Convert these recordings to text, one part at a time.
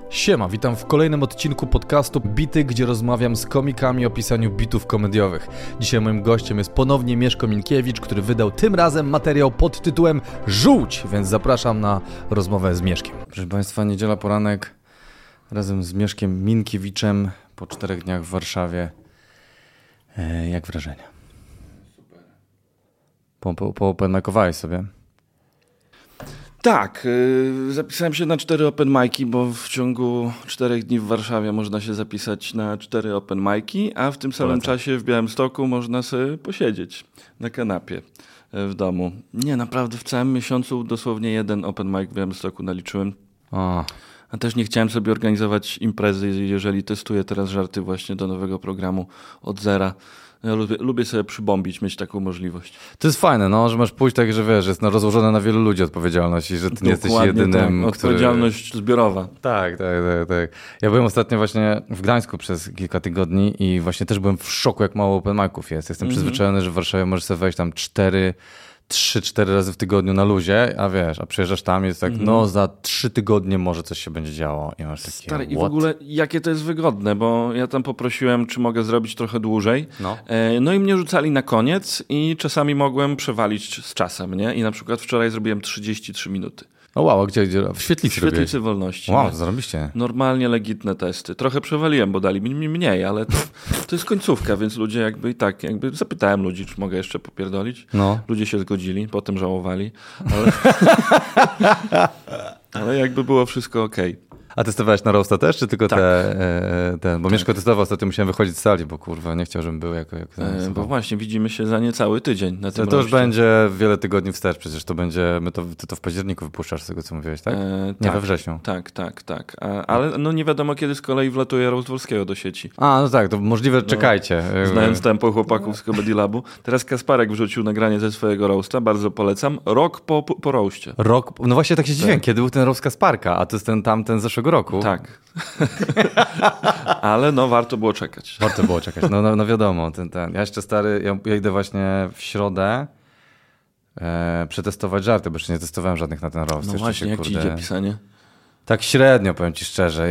Siema, witam w kolejnym odcinku podcastu Bity, gdzie rozmawiam z komikami o pisaniu bitów komediowych. Dzisiaj moim gościem jest ponownie Mieszko Minkiewicz, który wydał tym razem materiał pod tytułem Żółć, więc zapraszam na rozmowę z Mieszkiem. Proszę Państwa, niedziela poranek razem z Mieszkiem Minkiewiczem po 4 dniach w Warszawie. Jak wrażenia? Super. Poopenmakowałeś sobie? Tak, zapisałem się na 4 open mic'i, bo w ciągu 4 dni w Warszawie można się zapisać na 4 open mic'i, a w tym samym czasie w Białymstoku można sobie posiedzieć na kanapie w domu. Nie, naprawdę w całym miesiącu dosłownie 1 open mic w Białymstoku naliczyłem. A też nie chciałem sobie organizować imprezy, jeżeli testuję teraz żarty właśnie do nowego programu od zera. Ja lubię sobie przybombić, mieć taką możliwość. To jest fajne, no, że masz pójść tak, że wiesz, jest rozłożona na wielu ludzi odpowiedzialność i że ty nie jesteś jedynym, tak. Odpowiedzialność zbiorowa. Tak. Ja byłem ostatnio właśnie w Gdańsku przez kilka tygodni i właśnie też byłem w szoku, jak mało open mic'ów jest. Jestem przyzwyczajony, że w Warszawie możesz sobie wejść tam 3-4 razy w tygodniu na luzie, a przyjeżdżasz tam jest tak, za 3 tygodnie może coś się będzie działo. I masz takie, stary, i w ogóle jakie to jest wygodne, bo ja tam poprosiłem, czy mogę zrobić trochę dłużej. No i mnie rzucali na koniec i czasami mogłem przewalić z czasem, nie? I na przykład wczoraj zrobiłem 33 minuty. O wow, gdzie? W Świetlicy W Świetlicy Wolności. Wow, zarobiście. Normalnie legitne testy. Trochę przewaliłem, bo dali mi mniej, ale to jest końcówka, więc ludzie jakby zapytałem ludzi, czy mogę jeszcze popierdolić. No. Ludzie się zgodzili, potem żałowali, ale jakby było wszystko okej. A testowałeś na roasta też, czy tylko bo Mieszko testował, ostatnio musiałem wychodzić z sali, bo kurwa, nie chciał, żebym był jako bo właśnie, widzimy się za niecały tydzień na tym to już będzie wiele tygodni wstecz, przecież to będzie, ty to w październiku wypuszczasz z tego, co mówiłeś, tak? Nie, we wrześniu. Tak. Ale no nie wiadomo, kiedy z kolei wlatuje roast Wolskiego do sieci. No tak, to możliwe, czekajcie. Znając tempo chłopaków z Comedy Labu. Teraz Kasparek wrzucił nagranie ze swojego roasta, bardzo polecam. Rok po roastie. No właśnie tak się dziwię, kiedy był ten roast Kasparka, a to jest ten zeszłego roku. Tak. Ale warto było czekać. Warto było czekać, no wiadomo. Ja jeszcze ja idę właśnie w środę przetestować żarty, bo jeszcze nie testowałem żadnych na ten roast. No właśnie, jak ci idzie pisanie? Tak średnio, powiem ci szczerze.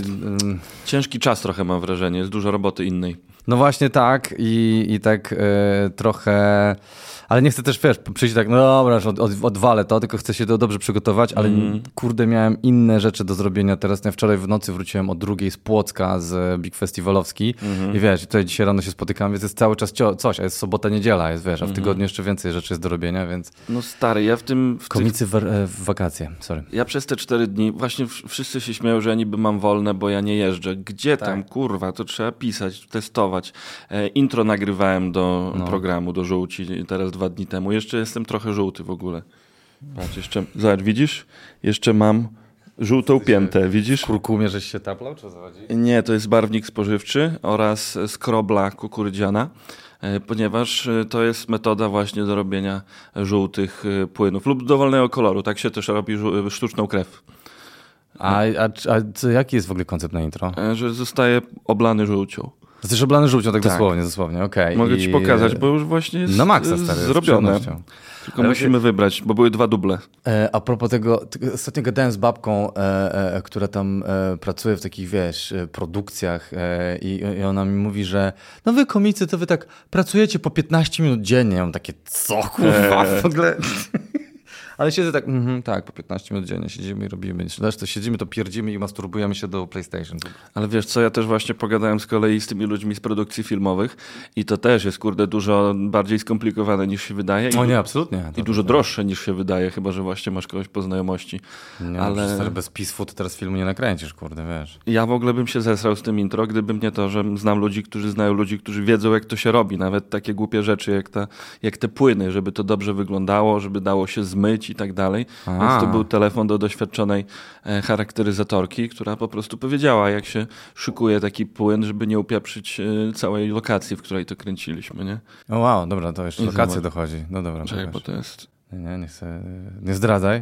Ciężki czas trochę, mam wrażenie, jest dużo roboty innej. No właśnie tak i tak trochę... Ale nie chcę też, przyjść tak, no dobra, odwalę to, tylko chcę się to dobrze przygotować, ale kurde, miałem inne rzeczy do zrobienia teraz. Ja wczoraj w nocy wróciłem o 2:00 z Płocka, z Big Festivalowski i tutaj dzisiaj rano się spotykam, więc jest cały czas coś, a jest sobota, niedziela, jest, a w tygodniu jeszcze więcej rzeczy jest do robienia, więc... No stary, ja Komicy w wakacje, sorry. Ja przez te 4 dni, właśnie wszyscy się śmieją, że ja niby mam wolne, bo ja nie jeżdżę. Gdzie tam, kurwa, to trzeba pisać, testować. Intro nagrywałem do programu, do Żółci, teraz 2 dni temu. Jeszcze jestem trochę żółty w ogóle. Patrz, zobacz, widzisz? Jeszcze mam żółtą piętę, widzisz? W kurkumie żeś się taplał, czy o co chodzi? Nie, to jest barwnik spożywczy oraz skrobla kukurydziana, ponieważ to jest metoda właśnie do robienia żółtych płynów lub dowolnego koloru. Tak się też robi sztuczną krew. A jaki jest w ogóle koncept na intro? Że zostaje oblany żółcią. Jesteś oblany żółcią, tak dosłownie, okej. Mogę ci pokazać, bo już właśnie jest na maksa, stary, zrobione. Tylko musimy wybrać, bo były 2 duble. A propos tego, ostatnio gadałem z babką, która tam pracuje w takich, produkcjach i ona mi mówi, że wy komicy, to wy tak pracujecie po 15 minut dziennie. Ja mam takie, co kurwa, w ogóle... Ale siedzę tak, po 15 minut dziennie siedzimy i robimy. To siedzimy, to pierdzimy i masturbujemy się do PlayStation. Ale wiesz co, ja też właśnie pogadałem z kolei z tymi ludźmi z produkcji filmowych i to też jest, dużo bardziej skomplikowane niż się wydaje. Nie, absolutnie. I dużo droższe niż się wydaje, chyba że właśnie masz kogoś po znajomości. Nie, ale bez PiS-u to teraz filmu nie nakręcisz, wiesz. Ja w ogóle bym się zesrał z tym intro, gdyby nie to, że znam ludzi, którzy znają ludzi, którzy wiedzą, jak to się robi. Nawet takie głupie rzeczy, jak te płyny, żeby to dobrze wyglądało, żeby dało się zmyć i tak dalej. Więc to był telefon do doświadczonej charakteryzatorki, która po prostu powiedziała, jak się szykuje taki płyn, żeby nie upieprzyć całej lokacji, w której to kręciliśmy, nie? O wow, dobra, to jeszcze lokacja dochodzi. No dobra. Czekaj, bo to jest... Nie zdradzaj.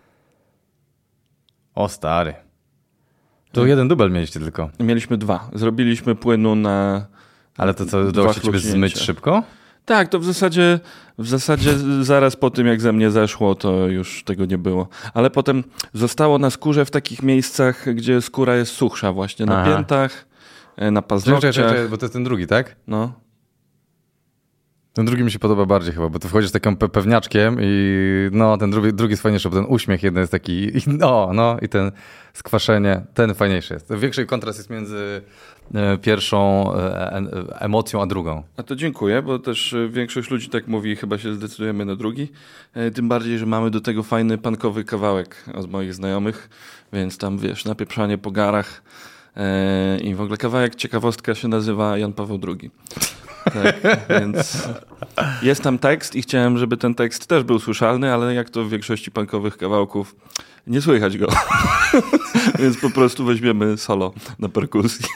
O stary. To 1 dubel mieliście tylko. Mieliśmy 2. Zrobiliśmy płynu na... Ale to co, udało się ciebie zmyć szybko? Tak, to w zasadzie zaraz po tym, jak ze mnie zeszło, to już tego nie było. Ale potem zostało na skórze w takich miejscach, gdzie skóra jest suchsza, właśnie na piętach, na paznokciach. Czekaj, bo to jest ten drugi, tak? No. Ten drugi mi się podoba bardziej chyba, bo ty wchodzisz takim pewniaczkiem i no, ten drugi jest fajniejszy, bo ten uśmiech jeden jest taki, i ten skwaszenie, ten fajniejszy jest. Większy kontrast jest między pierwszą emocją a drugą. A to dziękuję, bo też większość ludzi tak mówi i chyba się zdecydujemy na drugi. Tym bardziej, że mamy do tego fajny punkowy kawałek od moich znajomych, więc tam wiesz, napieprzanie po garach i w ogóle kawałek, ciekawostka, się nazywa Jan Paweł II. Tak, więc jest tam tekst i chciałem, żeby ten tekst też był słyszalny, ale jak to w większości punkowych kawałków, nie słychać go. Więc po prostu weźmiemy solo na perkusji.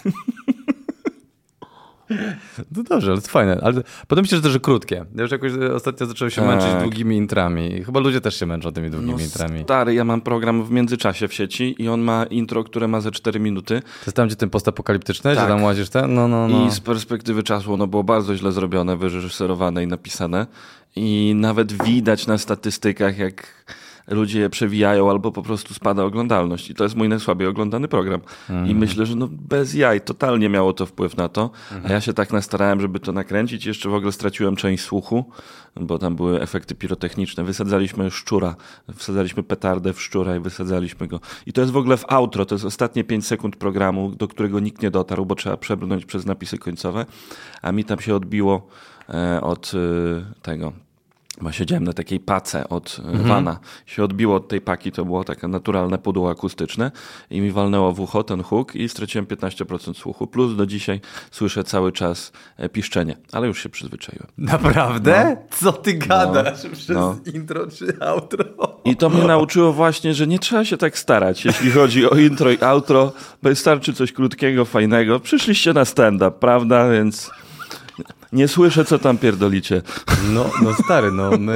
No dobrze, ale to fajne. Ale podoba mi się, że też krótkie. Ja już jakoś ostatnio zacząłem się męczyć długimi intrami. Chyba ludzie też się męczą tymi długimi intrami. Stary, ja mam program w międzyczasie w sieci i on ma intro, które ma ze 4 minuty. To jest tam, gdzie ten postapokaliptyczny? Tak. Gdzie tam łazisz ten? No. I z perspektywy czasu ono było bardzo źle zrobione, wyreżyserowane i napisane. I nawet widać na statystykach, jak ludzie je przewijają albo po prostu spada oglądalność. I to jest mój najsłabiej oglądany program. I myślę, że bez jaj totalnie miało to wpływ na to. A ja się tak nastarałem, żeby to nakręcić. Jeszcze w ogóle straciłem część słuchu, bo tam były efekty pirotechniczne. Wysadzaliśmy szczura, wsadzaliśmy petardę w szczura i wysadzaliśmy go. I to jest w ogóle w outro, to jest ostatnie 5 sekund programu, do którego nikt nie dotarł, bo trzeba przebrnąć przez napisy końcowe. A mi tam się odbiło od tego... Bo siedziałem na takiej pace od Vana. Się odbiło od tej paki, to było takie naturalne pudło akustyczne i mi walnęło w ucho ten huk i straciłem 15% słuchu. Plus do dzisiaj słyszę cały czas piszczenie, ale już się przyzwyczaiłem. Naprawdę? No. Co ty gadasz? Przez intro czy outro? I to mnie nauczyło właśnie, że nie trzeba się tak starać, jeśli chodzi o intro i outro. Wystarczy coś krótkiego, fajnego. Przyszliście na stand-up, prawda? Więc... nie słyszę, co tam pierdolicie. No stary,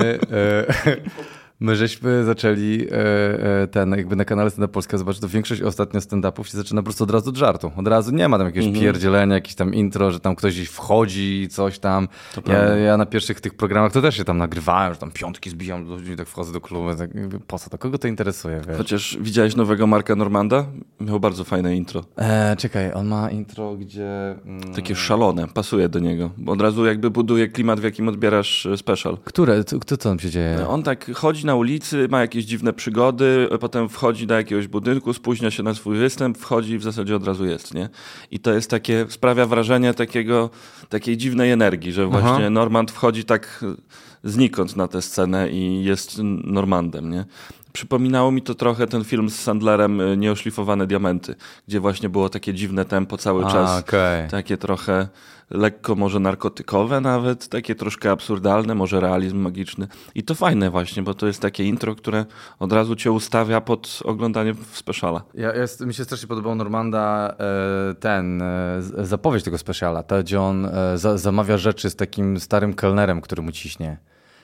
my żeśmy zaczęli jakby na kanale Stand Up Polska zobaczyć, to większość ostatnio stand-upów się zaczyna po prostu od razu od żartu. Od razu nie ma tam jakiegoś pierdzielenia, jakieś tam intro, że tam ktoś gdzieś wchodzi, coś tam. Ja na pierwszych tych programach to też się tam nagrywałem, że tam piątki zbijam, ludzi, tak wchodzę do klubu. Tak, po co to? Kogo to interesuje? Wiesz? Chociaż widziałeś nowego Marka Normanda? Miał bardzo fajne intro. Czekaj, on ma intro, gdzie... Takie szalone, pasuje do niego. Bo od razu jakby buduje klimat, w jakim odbierasz special. Co tam się dzieje? On tak chodzi na ulicy, ma jakieś dziwne przygody, potem wchodzi do jakiegoś budynku, spóźnia się na swój występ, wchodzi i w zasadzie od razu jest, nie? I to jest takie, sprawia wrażenie takiej dziwnej energii, że właśnie Normand wchodzi tak znikąd na tę scenę i jest Normandem, nie? Przypominało mi to trochę ten film z Sandlerem Nieoszlifowane diamenty, gdzie właśnie było takie dziwne tempo cały czas, takie trochę lekko może narkotykowe nawet, takie troszkę absurdalne, może realizm magiczny. I to fajne właśnie, bo to jest takie intro, które od razu cię ustawia pod oglądanie w speciala. Mi się strasznie podobał Normanda zapowiedź tego speciala, gdzie on zamawia rzeczy z takim starym kelnerem, który mu ciśnie.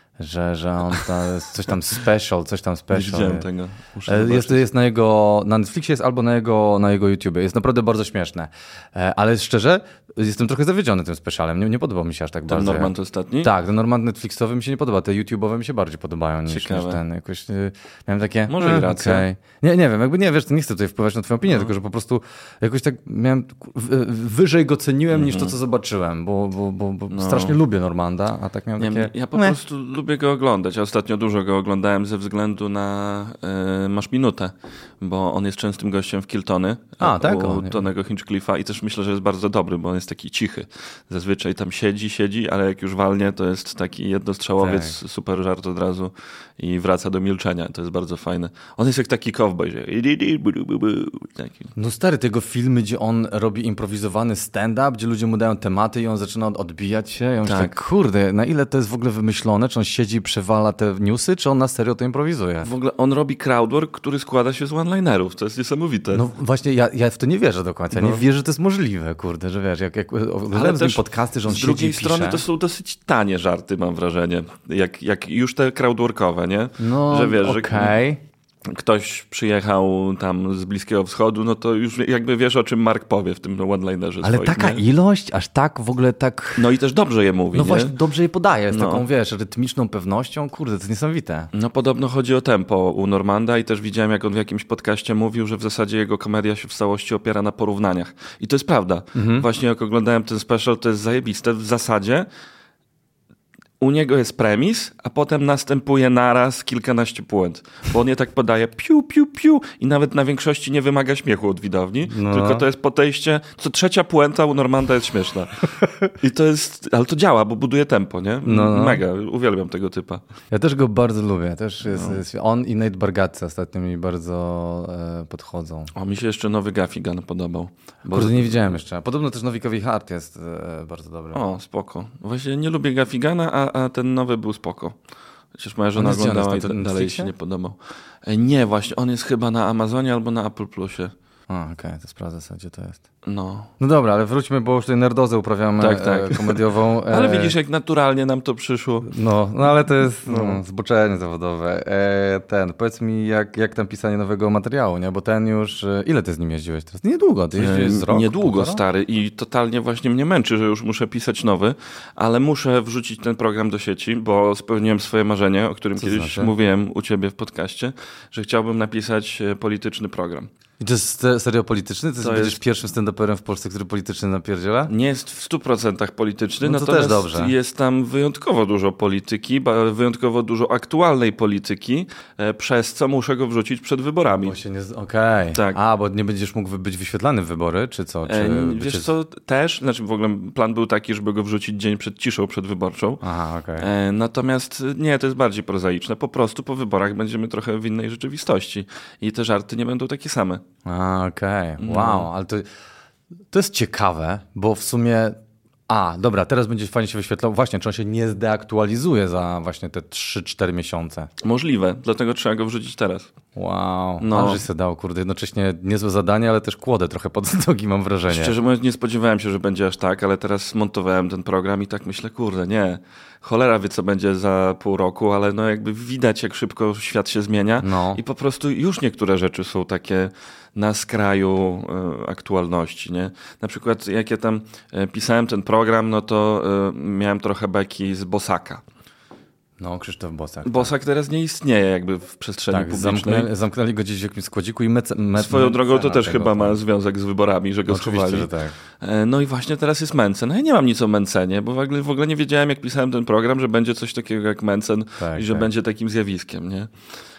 Że on coś tam special. Nie widziałem tego. Jest na Netflixie jest albo na jego YouTubie. Jest naprawdę bardzo śmieszne. Ale szczerze, jestem trochę zawiedziony tym specialem. Nie podobał mi się aż tak bardzo. Ten Normand ostatni? Tak, ten Normand Netflixowy mi się nie podoba. Te YouTube'owe mi się bardziej podobają niż ten. Jakoś miałem takie... Może i racja. Okay. Nie wiem, jakby nie chcę tutaj wpływać na twoją opinię, tylko że po prostu jakoś tak miałem... Wyżej go ceniłem niż to, co zobaczyłem, bo strasznie lubię Normanda, a tak miałem takie... Ja po prostu lubię go oglądać. Ja ostatnio dużo go oglądałem ze względu na Masz Minutę, bo on jest częstym gościem w Kiltony u Tonego Hinchcliffa i też myślę, że jest bardzo dobry, bo on jest taki cichy. Zazwyczaj tam siedzi, ale jak już walnie, to jest taki jednostrzałowiec, super żart od razu i wraca do milczenia. To jest bardzo fajne. On jest jak taki cowboy, że... No stary, tego filmy, gdzie on robi improwizowany stand-up, gdzie ludzie mu dają tematy i on zaczyna odbijać się. I on tak, kurde, na ile to jest w ogóle wymyślone? Czy on siedzi i przewala te newsy, czy on na serio to improwizuje? W ogóle on robi crowdwork, który składa się z one-linerów. To jest niesamowite. No właśnie, ja w to nie wierzę do końca. Nie wierzę, że to jest możliwe, kurde, że wiesz, jak oglądałem z nim podcasty, że on siedzi i pisze. Z drugiej strony to są dosyć tanie żarty, mam wrażenie. Jak już te crowdworkowe, nie? No, że wiesz, okej. ktoś przyjechał tam z Bliskiego Wschodu, no to już jakby wiesz, o czym Mark powie w tym one-linerze Ale swoim, taka nie? ilość, aż tak w ogóle tak... No i też dobrze je mówi, No nie? właśnie, dobrze je podaje, z No. taką, wiesz, rytmiczną pewnością. Kurde, to jest niesamowite. No podobno chodzi o tempo u Normanda i też widziałem, jak on w jakimś podcaście mówił, że w zasadzie jego komedia się w całości opiera na porównaniach. I to jest prawda. Właśnie jak oglądałem ten special, to jest zajebiste. W zasadzie u niego jest premis, a potem następuje naraz kilkanaście puent. Bo on je tak podaje piu, piu, piu i nawet na większości nie wymaga śmiechu od widowni, tylko to jest podejście, co trzecia puenta u Normanda jest śmieszna. I to jest, ale to działa, bo buduje tempo, nie? Mega, uwielbiam tego typa. Ja też go bardzo lubię. Też jest on i Nate Bargatze ostatnio mi bardzo podchodzą. O, mi się jeszcze nowy Gaffigan podobał. Kurde, nie widziałem jeszcze. Podobno też nowy Kevin Hart jest bardzo dobry. O, spoko. Właśnie nie lubię Gaffigana, a ten nowy był spoko. Chociaż moja żona oglądała i dalej się nie podobał. Nie, właśnie, on jest chyba na Amazonie albo na Apple Plusie. Okej, to sprawdzę sobie, gdzie to jest. No dobra, ale wróćmy, bo już tutaj nerdozę uprawiamy komediową. Ale widzisz, jak naturalnie nam to przyszło. No ale to jest zboczenie zawodowe. Powiedz mi, jak tam pisanie nowego materiału, nie? Bo ten już... Ile ty z nim jeździłeś teraz? Niedługo, ty jeździłeś z rok? Niedługo, stary. I totalnie właśnie mnie męczy, że już muszę pisać nowy, ale muszę wrzucić ten program do sieci, bo spełniłem swoje marzenie, o którym kiedyś mówiłem u ciebie w podcaście, że chciałbym napisać polityczny program. I to jest serio polityczny? Ty będziesz pierwszym stand-uperem w Polsce, który polityczny napierdziela? Nie jest w 100% polityczny, no to natomiast też dobrze. Jest tam wyjątkowo dużo polityki, wyjątkowo dużo aktualnej polityki, przez co muszę go wrzucić przed wyborami. Okej. Tak. Bo nie będziesz mógł być wyświetlany w wybory, czy co? Wiesz co, też, znaczy w ogóle plan był taki, żeby go wrzucić dzień przed ciszą przedwyborczą. Aha, okej. Natomiast nie, to jest bardziej prozaiczne. Po prostu po wyborach będziemy trochę w innej rzeczywistości i te żarty nie będą takie same. Okej. Wow, ale to jest ciekawe, bo w sumie... Dobra, teraz będzie fajnie się wyświetlał. Właśnie, czy on się nie zdeaktualizuje za właśnie te 3-4 miesiące? Możliwe, dlatego trzeba go wrzucić teraz. Wow, ale żeś sobie dał, kurde, jednocześnie niezłe zadanie, ale też kłodę trochę pod nogi, mam wrażenie. Szczerze mówiąc, nie spodziewałem się, że będzie aż tak, ale teraz zmontowałem ten program i tak myślę, kurde, nie, cholera wie, co będzie za pół roku, ale no jakby widać, jak szybko świat się zmienia i po prostu już niektóre rzeczy są takie na skraju aktualności, nie? Na przykład jak ja tam pisałem ten program, no to miałem trochę beki z Bosaka. No, Krzysztof Bosak. Bosak teraz nie istnieje jakby w przestrzeni publicznej. Zamknęli go gdzieś w jakimś składziku i swoją drogą to też chyba ma związek z wyborami, że go schowali. Że tak. No i właśnie teraz jest Mencen. No ja nie mam nic o Mencenie, bo w ogóle nie wiedziałem, jak pisałem ten program, że będzie coś takiego jak Mencen i że będzie takim zjawiskiem, nie?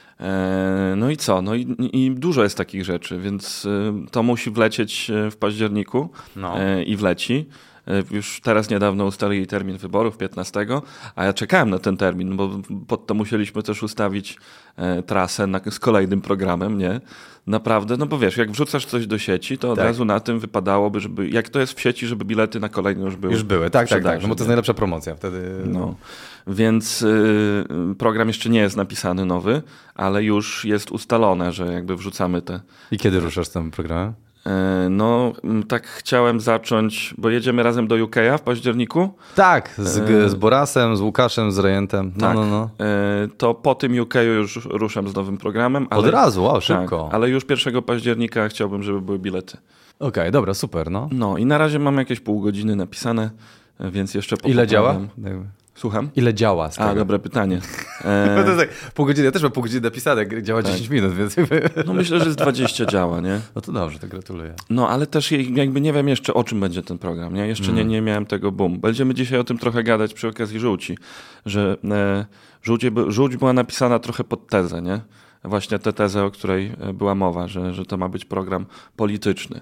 No i co? No i dużo jest takich rzeczy, więc to musi wlecieć w październiku i wleci. Już teraz niedawno ustalili termin wyborów 15, a ja czekałem na ten termin, bo pod to musieliśmy też ustawić trasę z kolejnym programem, nie? Naprawdę, no bo wiesz, jak wrzucasz coś do sieci, to od razu na tym wypadałoby, żeby, jak to jest w sieci, żeby bilety na kolejne już były. Już były, tak, no bo to jest najlepsza promocja wtedy. No, więc program jeszcze nie jest napisany nowy, ale już jest ustalone, że jakby wrzucamy te... I kiedy ruszasz z tym programem? No, tak chciałem zacząć, bo jedziemy razem do UK w październiku. Tak, z Borasem, z Łukaszem, z Rejentem. To po tym UK już ruszam z nowym programem. Ale, od razu, wow, szybko. Tak, ale już 1 października chciałbym, żeby były bilety. Okej, dobra, super, no. No i na razie mam jakieś pół godziny napisane, więc jeszcze Ile działa? Słucham? Ile działa? Dobre pytanie. No to tak, pół godziny, ja też mam pół godziny napisane, działa 10 minut, więc... No myślę, że z 20 działa, nie? No to dobrze, to gratuluję. No ale też jakby nie wiem jeszcze, o czym będzie ten program, nie? Jeszcze nie miałem tego boom. Będziemy dzisiaj o tym trochę gadać przy okazji Żółci, że Żółć była napisana trochę pod tezę, nie? Właśnie tę tezę, o której była mowa, że to ma być program polityczny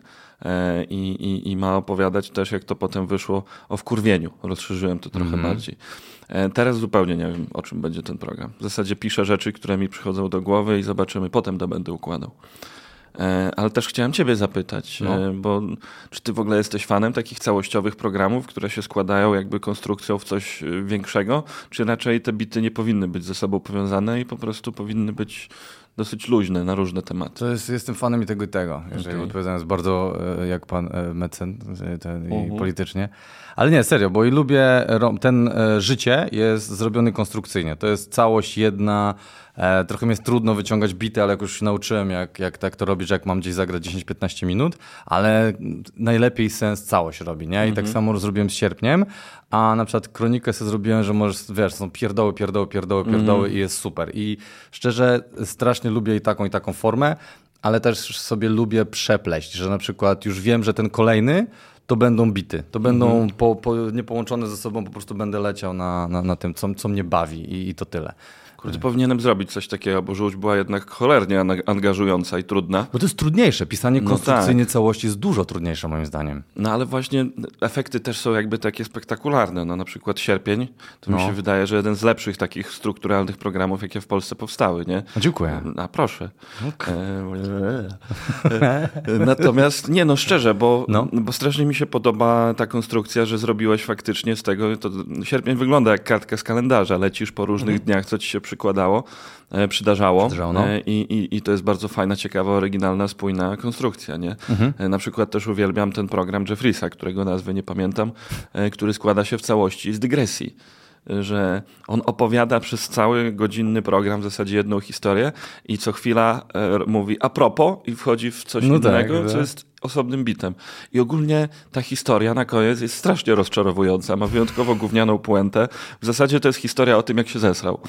i ma opowiadać też, jak to potem wyszło o wkurwieniu. Rozszerzyłem to trochę bardziej. Teraz zupełnie nie wiem, o czym będzie ten program. W zasadzie piszę rzeczy, które mi przychodzą do głowy i zobaczymy, potem to będę układał. Ale też chciałem ciebie zapytać, bo czy ty w ogóle jesteś fanem takich całościowych programów, które się składają jakby konstrukcją w coś większego, czy raczej te bity nie powinny być ze sobą powiązane i po prostu powinny być dosyć luźne na różne tematy? Jestem fanem i tego, jeżeli odpowiadając bardzo jak pan Mencen i politycznie. Ale nie, serio, bo i lubię, życie jest zrobiony konstrukcyjnie. To jest całość jedna, Trochę mi jest trudno wyciągać bity, ale jak już się nauczyłem, jak tak to robić, że jak mam gdzieś zagrać 10-15 minut, ale najlepiej sens całość robi, nie? I tak samo zrobiłem z Sierpniem, a na przykład kronikę sobie zrobiłem, że możesz, wiesz, są pierdoły i jest super. I szczerze strasznie lubię i taką formę, ale też sobie lubię przepleść, że na przykład już wiem, że ten kolejny to będą bity, to będą niepołączone ze sobą, po prostu będę leciał na tym, co mnie bawi i to tyle. Kurde, powinienem zrobić coś takiego, bo żółć była jednak cholernie angażująca i trudna. Bo to jest trudniejsze. Pisanie konstrukcyjnie całości jest dużo trudniejsze moim zdaniem. No ale właśnie efekty też są jakby takie spektakularne. No na przykład Sierpień, to mi się wydaje, że jeden z lepszych takich strukturalnych programów, jakie w Polsce powstały, nie? Dziękuję. A proszę. Natomiast, szczerze, bo strasznie mi się podoba ta konstrukcja, że zrobiłeś faktycznie z tego, to Sierpień wygląda jak kartka z kalendarza. Lecisz po różnych dniach, co ci się przydarzało. I to jest bardzo fajna, ciekawa, oryginalna, spójna konstrukcja, nie? Na przykład też uwielbiam ten program Jeffriesa, którego nazwy nie pamiętam, który składa się w całości z dygresji. Że on opowiada przez cały godzinny program w zasadzie jedną historię i co chwila mówi a propos i wchodzi w coś innego, co jest osobnym bitem. I ogólnie ta historia na koniec jest strasznie rozczarowująca, ma wyjątkowo gównianą puentę. W zasadzie to jest historia o tym, jak się zesrał.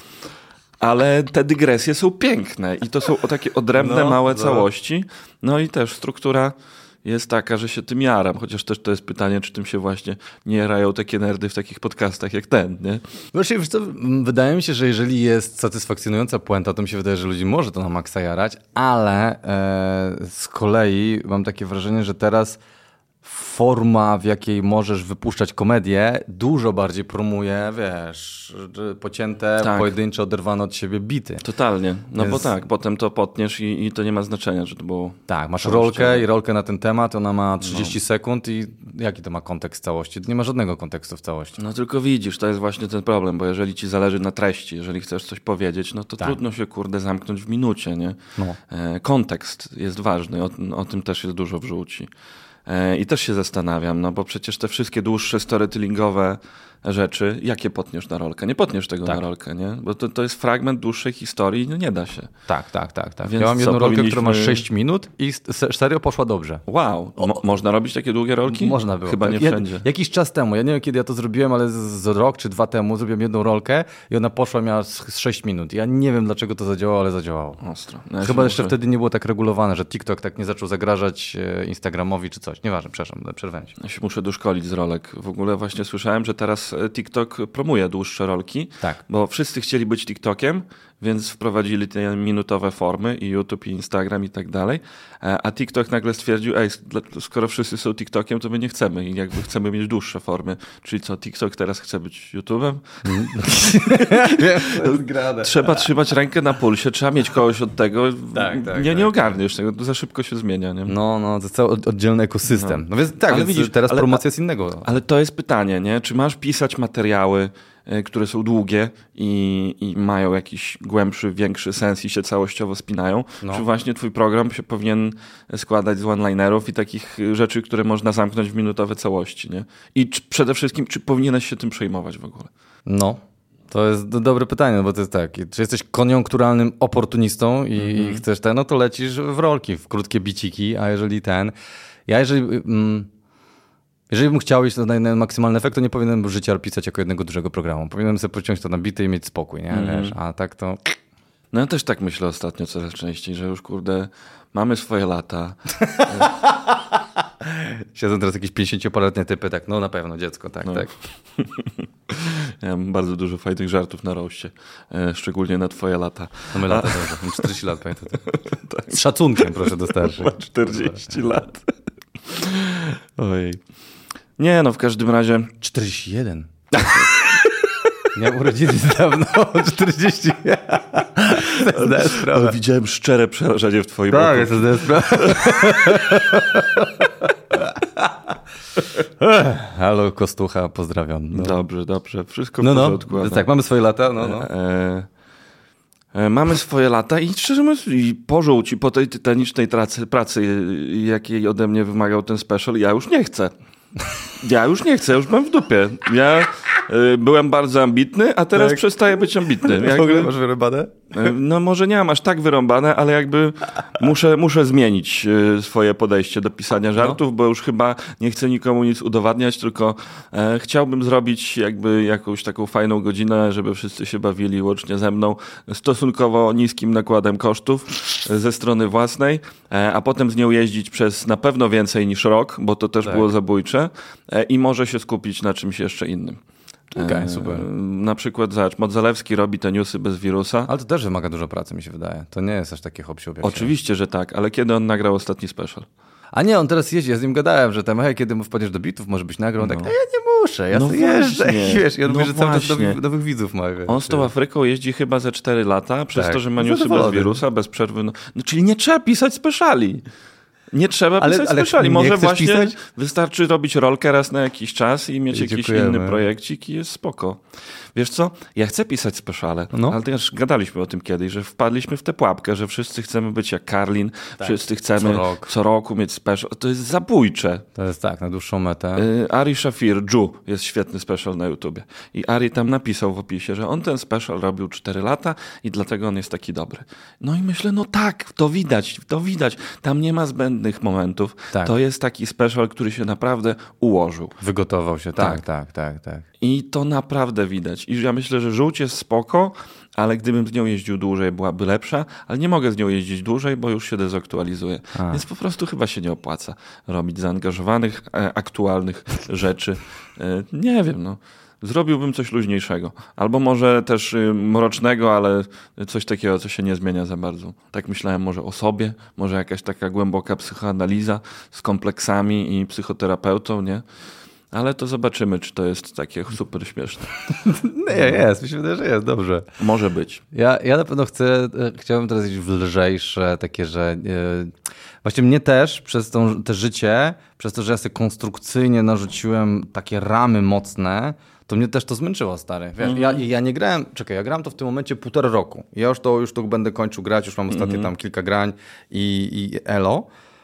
Ale te dygresje są piękne i to są takie odrębne, małe całości. No i też struktura jest taka, że się tym jaram, chociaż też to jest pytanie, czy tym się właśnie nie jarają takie nerdy w takich podcastach jak ten, nie? Właśnie, wydaje mi się, że jeżeli jest satysfakcjonująca puenta, to mi się wydaje, że ludzi może to na maksa jarać, ale z kolei mam takie wrażenie, że teraz forma, w jakiej możesz wypuszczać komedię, dużo bardziej promuje, wiesz, pocięte, pojedyncze, oderwane od siebie bity. Totalnie. Bo potem to potniesz i to nie ma znaczenia, że to było... Tak, masz rolkę na ten temat, ona ma 30 sekund i jaki to ma kontekst całości? Nie ma żadnego kontekstu w całości. No tylko widzisz, to jest właśnie ten problem, bo jeżeli ci zależy na treści, jeżeli chcesz coś powiedzieć, no to trudno się, zamknąć w minucie, nie? Kontekst jest ważny, o tym też jest dużo w żółci. I też się zastanawiam, bo przecież te wszystkie dłuższe storytellingowe rzeczy, jakie potniesz na rolkę? Nie potniesz tego na rolkę, nie? Bo to jest fragment dłuższej historii, nie da się. Tak. Więc ja mam jedną rolkę, która ma 6 minut i serio poszła dobrze. Wow. Można robić takie długie rolki? Można było. Chyba nie wszędzie. Jakiś czas temu, ja nie wiem kiedy ja to zrobiłem, ale z rok czy 2 temu zrobiłem jedną rolkę i ona poszła, miała 6 minut. Ja nie wiem dlaczego to zadziałało, ale zadziałało. Ostro. Chyba jeszcze wtedy nie było tak regulowane, że TikTok tak nie zaczął zagrażać Instagramowi czy coś. Nieważne, przepraszam, przerwałem się. Ja się muszę doszkolić z rolek. W ogóle właśnie słyszałem, że teraz TikTok promuje dłuższe rolki, bo wszyscy chcieli być TikTokiem, więc wprowadzili te minutowe formy i YouTube, i Instagram i tak dalej, a TikTok nagle stwierdził, skoro wszyscy są TikTokiem, to my nie chcemy i jakby chcemy mieć dłuższe formy. Czyli co, TikTok teraz chce być YouTube'em? Trzeba trzymać rękę na pulsie, trzeba mieć kogoś od tego. Nie ogarniesz tego, to za szybko się zmienia. Nie? No, to jest cały oddzielny ekosystem. No więc ale widzisz, teraz promocja jest innego. Ale to jest pytanie, nie? Czy masz pisać materiały, które są długie i mają jakiś głębszy, większy sens i się całościowo spinają, czy właśnie twój program się powinien składać z one-linerów i takich rzeczy, które można zamknąć w minutowe całości, nie? I przede wszystkim, czy powinieneś się tym przejmować w ogóle? To jest dobre pytanie, bo to jest tak, czy jesteś koniunkturalnym oportunistą i chcesz no to lecisz w rolki, w krótkie biciki, a jeżeli jeżeli bym chciał iść na maksymalny efekt, to nie powinienem życia pisać jako jednego dużego programu. Powinienem sobie pociąć to na bity i mieć spokój, nie? Wiesz, a tak to... No ja też tak myślę ostatnio coraz częściej, że już mamy swoje lata. Siedzą teraz jakieś 50-paroletnie typy, tak, na pewno dziecko, tak. Ja mam bardzo dużo fajnych żartów na roście, szczególnie na twoje lata. No my lata dobrze, mam 40 lat, pamiętam. Z szacunkiem proszę do starszych. Ma 40 lat. Ojej. Nie, w każdym razie... 41. Miałem urodziny dawno, 40. Ale widziałem szczere przerażenie w twoim oku. Tak, to jest sprawa. Halo, Kostucha, pozdrawiam. Dobrze, wszystko w porządku. Tak, mamy swoje lata, Mamy swoje lata i szczerze mówiąc, po żółci, po tej tytanicznej pracy, jakiej ode mnie wymagał ten special, ja już nie chcę. Ja już mam w dupie. byłem bardzo ambitny, a teraz przestaję być ambitny. W ogóle masz wyrąbane? No może nie mam aż tak wyrąbane, ale jakby muszę zmienić swoje podejście do pisania żartów, bo już chyba nie chcę nikomu nic udowadniać, tylko chciałbym zrobić jakby jakąś taką fajną godzinę, żeby wszyscy się bawili łącznie ze mną, stosunkowo niskim nakładem kosztów ze strony własnej, a potem z nią jeździć przez na pewno więcej niż rok, bo to też było zabójcze i może się skupić na czymś jeszcze innym. Okej, super. Na przykład, zobacz, Modzelewski robi te newsy bez wirusa. Ale to też wymaga dużo pracy, mi się wydaje. To nie jest aż takie hop-siup. Oczywiście, że tak, ale kiedy on nagrał ostatni special? A nie, on teraz jeździ, ja z nim gadałem, że tam, kiedy mu wpadniesz do bitów, może być nagrał, on tak, ja nie muszę, ja sobie jeżdżę. Wiesz, ja lubię, że cały czas nowych widzów ma. On z tą Afryką jeździ chyba ze 4 lata, przez to, że ma newsy bez wirusa, bez przerwy. No, czyli nie trzeba pisać speciali. Nie trzeba pisać speciali. Może właśnie wystarczy robić rolkę raz na jakiś czas i mieć jakiś inny projekcik i jest spoko. Wiesz co? Ja chcę pisać speciale, ale też gadaliśmy o tym kiedyś, że wpadliśmy w tę pułapkę, że wszyscy chcemy być jak Karlin, wszyscy chcemy co roku mieć special. To jest zabójcze. To jest tak, na dłuższą metę. Ari Shafir, Ju, jest świetny special na YouTubie. I Ari tam napisał w opisie, że on ten special robił 4 lata i dlatego on jest taki dobry. No i myślę, no tak, to widać. Tam nie ma zbędnych momentów. Tak. To jest taki special, który się naprawdę ułożył. Wygotował się, tak. I to naprawdę widać. I ja myślę, że Żółć jest spoko, ale gdybym z nią jeździł dłużej, byłaby lepsza, ale nie mogę z nią jeździć dłużej, bo już się dezaktualizuje. Więc po prostu chyba się nie opłaca robić zaangażowanych, aktualnych rzeczy. Nie wiem, no. Zrobiłbym coś luźniejszego. Albo może też mrocznego, ale coś takiego, co się nie zmienia za bardzo. Tak myślałem może o sobie, może jakaś taka głęboka psychoanaliza z kompleksami i psychoterapeutą, nie? Ale to zobaczymy, czy to jest takie super śmieszne. Nie, jest. Mi się wydaje, że jest. Dobrze. Może być. Ja na pewno chciałbym teraz iść w lżejsze, takie, że... Właśnie mnie też przez te życie, przez to, że ja sobie konstrukcyjnie narzuciłem takie ramy mocne, to mnie też to zmęczyło, stary. Wiesz, ja nie grałem... Czekaj, ja grałem to w tym momencie 1,5 roku. Ja już to będę kończył grać, już mam ostatnie tam kilka grań i elo.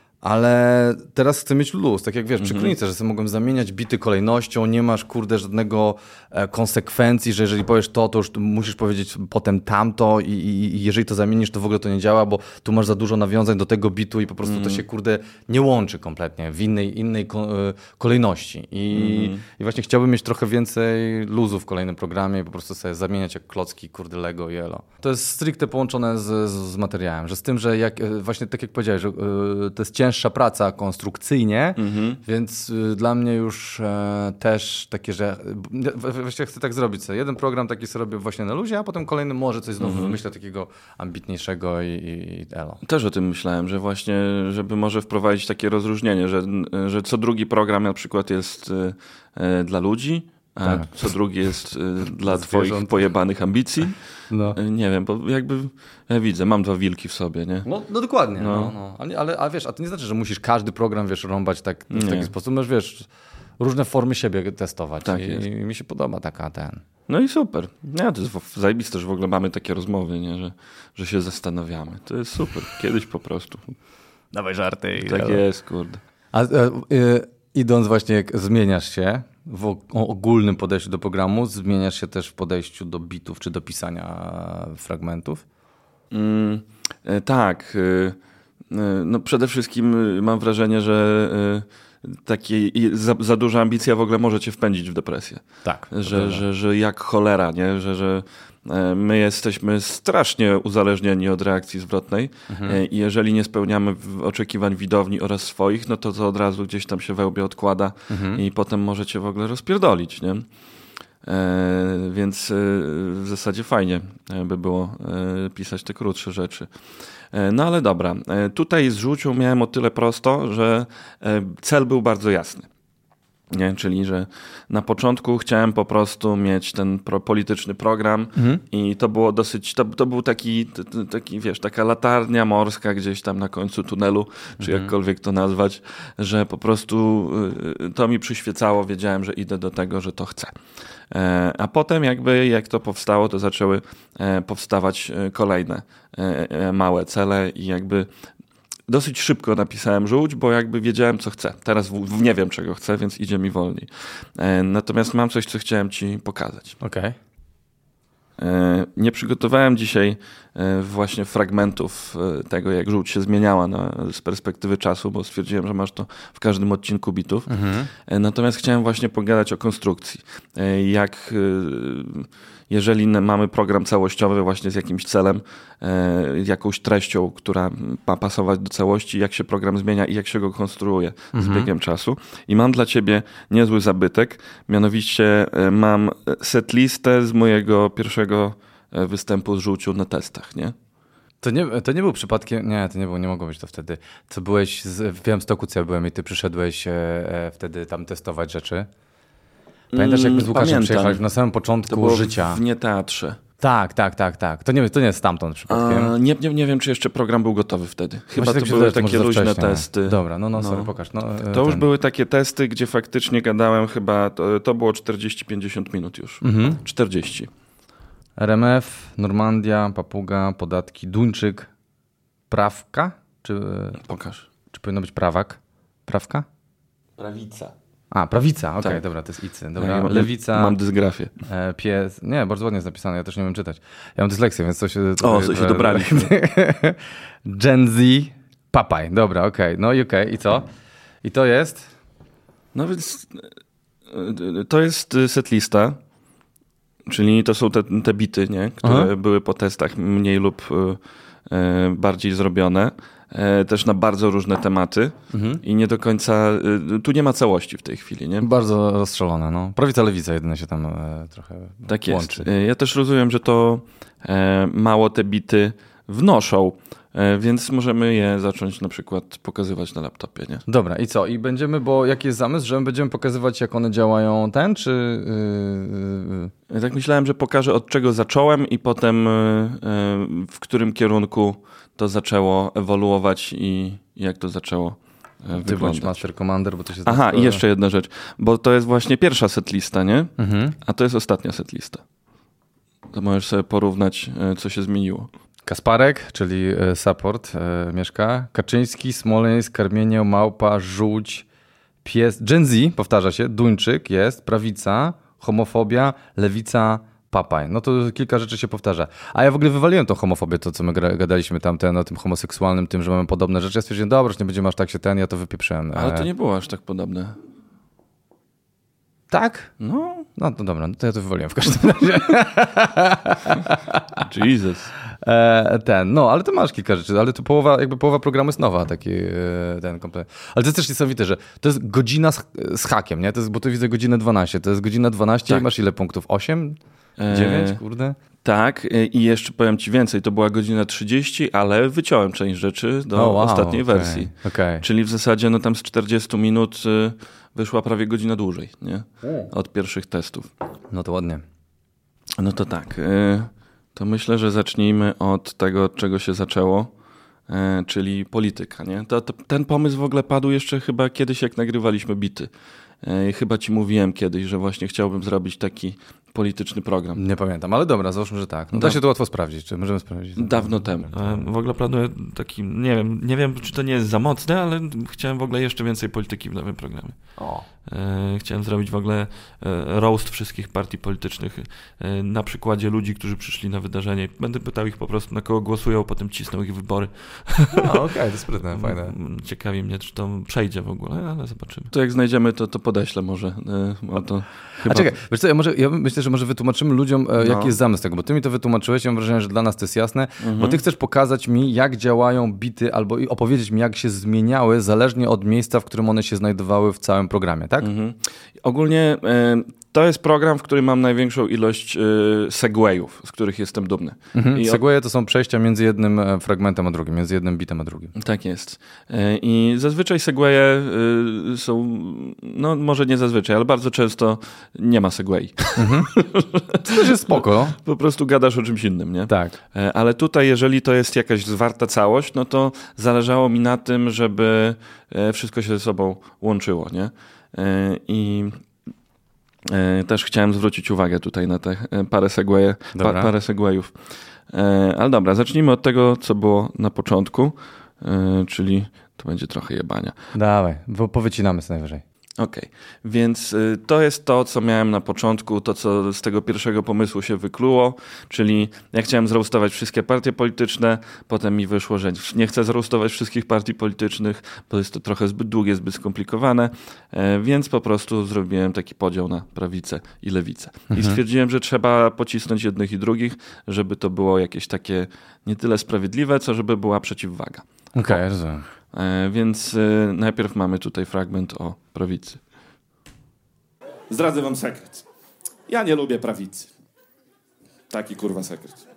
Ale teraz chcę mieć luz, tak jak wiesz, przy klinice, że sobie mogłem zamieniać bity kolejnością, nie masz żadnego konsekwencji, że jeżeli powiesz to już musisz powiedzieć potem tamto i jeżeli to zamienisz, to w ogóle to nie działa, bo tu masz za dużo nawiązań do tego bitu i po prostu to się nie łączy kompletnie w innej kolejności. I właśnie chciałbym mieć trochę więcej luzu w kolejnym programie i po prostu sobie zamieniać jak klocki, Lego i elo. To jest stricte połączone z materiałem, że z tym, że właśnie tak jak powiedziałeś, że to jest cięższa praca konstrukcyjnie, więc dla mnie już też takie, że właściwie chcę tak zrobić sobie. Jeden program taki sobie robię właśnie na luzie, a potem kolejny może coś znowu wymyślę takiego ambitniejszego i elo. Też o tym myślałem, że właśnie, żeby może wprowadzić takie rozróżnienie, że co drugi program na przykład jest dla ludzi, a co drugi jest dla twoich pojebanych ambicji. No. Nie wiem, bo jakby ja widzę, mam 2 wilki w sobie, nie? No dokładnie. No. Ale wiesz, a to nie znaczy, że musisz każdy program, wiesz, rąbać tak w taki sposób. Możesz, wiesz, różne formy siebie testować. Tak i mi się podoba taka No i super. Ja, to jest zajebiste, że w ogóle mamy takie rozmowy, nie? Że się zastanawiamy. To jest super. Kiedyś po prostu. Dawaj żarty. Tak jest, kurde. Idąc właśnie, jak zmieniasz się w ogólnym podejściu do programu, zmieniasz się też w podejściu do bitów czy do pisania fragmentów? Tak. No przede wszystkim mam wrażenie, że za duża ambicja w ogóle może cię wpędzić w depresję. Tak. Że jak cholera, nie? Że my jesteśmy strasznie uzależnieni od reakcji zwrotnej i jeżeli nie spełniamy oczekiwań widowni oraz swoich, no to od razu gdzieś tam się we łbie odkłada i potem możecie w ogóle rozpierdolić, nie? Więc w zasadzie fajnie by było pisać te krótsze rzeczy. No ale dobra, tutaj z Żółcią miałem o tyle prosto, że cel był bardzo jasny. Nie? Czyli, że na początku chciałem po prostu mieć ten polityczny program i to było dosyć, to był taki, wiesz, taka latarnia morska gdzieś tam na końcu tunelu, czy jakkolwiek to nazwać, że po prostu to mi przyświecało, wiedziałem, że idę do tego, że to chcę. A potem jakby jak to powstało, to zaczęły powstawać kolejne małe cele i jakby dosyć szybko napisałem żółć, bo jakby wiedziałem, co chcę. Teraz nie wiem, czego chcę, więc idzie mi wolniej. Natomiast mam coś, co chciałem ci pokazać. Okej. Nie przygotowałem dzisiaj właśnie fragmentów tego, jak żółć się zmieniała z perspektywy czasu, bo stwierdziłem, że masz to w każdym odcinku bitów. Natomiast chciałem właśnie pogadać o konstrukcji. Jeżeli mamy program całościowy właśnie z jakimś celem, jakąś treścią, która ma pasować do całości, jak się program zmienia i jak się go konstruuje z biegiem czasu. I mam dla ciebie niezły zabytek, mianowicie mam setlistę z mojego pierwszego występu z żółciu na testach, nie? To nie był przypadkiem, nie mogło być to wtedy. Co byłeś, w Białymstoku co ja byłem i ty przyszedłeś wtedy tam testować rzeczy. Pamiętasz, jak my z Łukaszem przyjechaliśmy na samym początku życia? W Nieteatrze. Tak. To nie jest stamtąd przypadkiem. Nie wiem, czy jeszcze program był gotowy wtedy. Chyba to były takie luźne testy. Dobra, sorry, pokaż. To już były takie testy, gdzie faktycznie gadałem chyba, to było 40-50 minut już. 40. RMF, Normandia, Papuga, Podatki, Duńczyk, Prawka? Pokaż. Czy powinno być Prawak? Prawka? Prawica. Prawica, okej, tak. Dobra, to jest icy. Dobra, lewica. Mam dysgrafię. Pies. Nie, bardzo ładnie jest napisane, ja też nie umiem czytać. Ja mam dysleksję, więc coś się... Co się dobraliśmy. Gen Z, Papaj, dobra, okej. No i i co? I to jest? No więc to jest setlista, czyli to są te bity, nie? Które były po testach mniej lub bardziej zrobione. Też na bardzo różne tematy i nie do końca, tu nie ma całości w tej chwili, nie? Bardzo rozstrzelone, no. Prawica, lewica jedynie się tam trochę tak łączy. Jest. Ja też rozumiem, że to mało te bity wnoszą, więc możemy je zacząć na przykład pokazywać na laptopie, nie? Dobra, i co? I będziemy, bo jaki jest zamysł, że będziemy pokazywać, jak one działają czy... Ja tak myślałem, że pokażę, od czego zacząłem i potem w którym kierunku to zaczęło ewoluować i jak to zaczęło wyglądać. Ty bądź Master Commander, bo to się... Aha, i jeszcze jedna rzecz, bo to jest właśnie pierwsza setlista, nie? A to jest ostatnia setlista. To możesz sobie porównać, co się zmieniło. Kasparek, czyli support, Mieszka. Kaczyński, Smoleńsk, Karmienio, Małpa, Żółć, Pies, Gen Z, powtarza się, Duńczyk jest, Prawica, Homofobia, Lewica, Papaj. No to kilka rzeczy się powtarza. A ja w ogóle wywaliłem tą homofobię, to co my gadaliśmy tamten o tym homoseksualnym, tym, że mamy podobne rzeczy. Ja stwierdziłem, dobra, już nie będziemy aż tak się ja to wypieprzyłem. Ale to nie było aż tak podobne. Tak? No to dobra, to ja to wywaliłem w każdym razie. Jesus. Ale to masz kilka rzeczy, ale to połowa programu jest nowa, taki komplet. Ale to jest też niesamowite, że to jest godzina z hakiem, nie? Bo to widzę godzinę 12, to jest godzina 12 tak. I masz ile punktów? 8? 9? Kurde. Tak, i jeszcze powiem ci więcej, to była godzina 30, ale wyciąłem część rzeczy do ostatniej wersji. Okay. Czyli w zasadzie tam z 40 minut wyszła prawie godzina dłużej, nie? Od pierwszych testów. No to ładnie. No to tak, to myślę, że zacznijmy od tego, od czego się zaczęło, czyli polityka, nie? Ten pomysł w ogóle padł jeszcze chyba kiedyś, jak nagrywaliśmy bity. Chyba ci mówiłem kiedyś, że właśnie chciałbym zrobić taki polityczny program. Nie pamiętam, ale dobra, załóżmy, że tak. Da się to łatwo sprawdzić, czy możemy sprawdzić? Dawno temu. W ogóle planuję taki, nie wiem, czy to nie jest za mocne, ale chciałem w ogóle jeszcze więcej polityki w nowym programie. Chciałem zrobić w ogóle roast wszystkich partii politycznych na przykładzie ludzi, którzy przyszli na wydarzenie. Będę pytał ich po prostu, na kogo głosują, potem cisnął ich wybory. Okej, to sprytne, fajne. Ciekawi mnie, czy to przejdzie w ogóle, ale zobaczymy. To jak znajdziemy, to podeślę może. To chyba... A czekaj, wiesz co, ja myślę, że może wytłumaczymy ludziom, jaki jest zamysł tego, bo ty mi to wytłumaczyłeś, ja mam wrażenie, że dla nas to jest jasne, bo ty chcesz pokazać mi, jak działają bity, albo opowiedzieć mi, jak się zmieniały, zależnie od miejsca, w którym one się znajdowały w całym programie, tak? Ogólnie to jest program, w którym mam największą ilość segwayów, z których jestem dumny. Segwaye to są przejścia między jednym fragmentem a drugim, między jednym bitem a drugim. Tak jest. I zazwyczaj segwaye są, no może nie zazwyczaj, ale bardzo często nie ma segway. To też jest spoko. Po prostu gadasz o czymś innym, nie? Tak. Ale tutaj, jeżeli to jest jakaś zwarta całość, no to zależało mi na tym, żeby wszystko się ze sobą łączyło, nie? I też chciałem zwrócić uwagę tutaj na te parę segwayów. Ale dobra, zacznijmy od tego, co było na początku. czyli to będzie trochę jebania. Dawaj, bo powycinamy co najwyżej. Okej, więc to jest to, co miałem na początku, to co z tego pierwszego pomysłu się wykluło, czyli ja chciałem zroastować wszystkie partie polityczne, potem mi wyszło, że nie chcę zroastować wszystkich partii politycznych, bo jest to trochę zbyt długie, zbyt skomplikowane, więc po prostu zrobiłem taki podział na prawicę i lewicę. I stwierdziłem, że trzeba pocisnąć jednych i drugich, żeby to było jakieś takie nie tyle sprawiedliwe, co żeby była przeciwwaga. Okej, rozumiem. Więc najpierw mamy tutaj fragment o prawicy. Zdradzę wam sekret. Ja nie lubię prawicy. Taki kurwa sekret.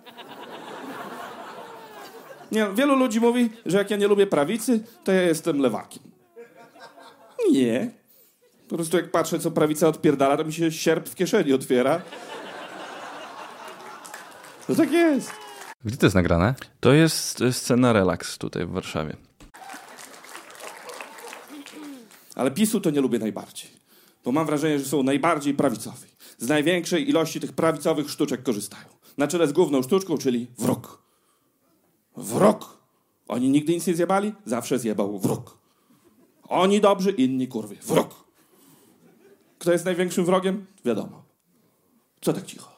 Nie, wielu ludzi mówi, że jak ja nie lubię prawicy, to ja jestem lewakiem. Nie. Po prostu jak patrzę, co prawica odpierdala, to mi się sierp w kieszeni otwiera. To tak jest. Gdzie to jest nagrane? To jest scena relaks tutaj w Warszawie. Ale PiS-u to nie lubię najbardziej. Bo mam wrażenie, że są najbardziej prawicowi. Z największej ilości tych prawicowych sztuczek korzystają. Na czele z główną sztuczką, czyli wróg. Wróg. Oni nigdy nic nie zjebali, zawsze zjebał wróg. Oni dobrzy, inni kurwy. Wróg. Kto jest największym wrogiem? Wiadomo. Co tak cicho?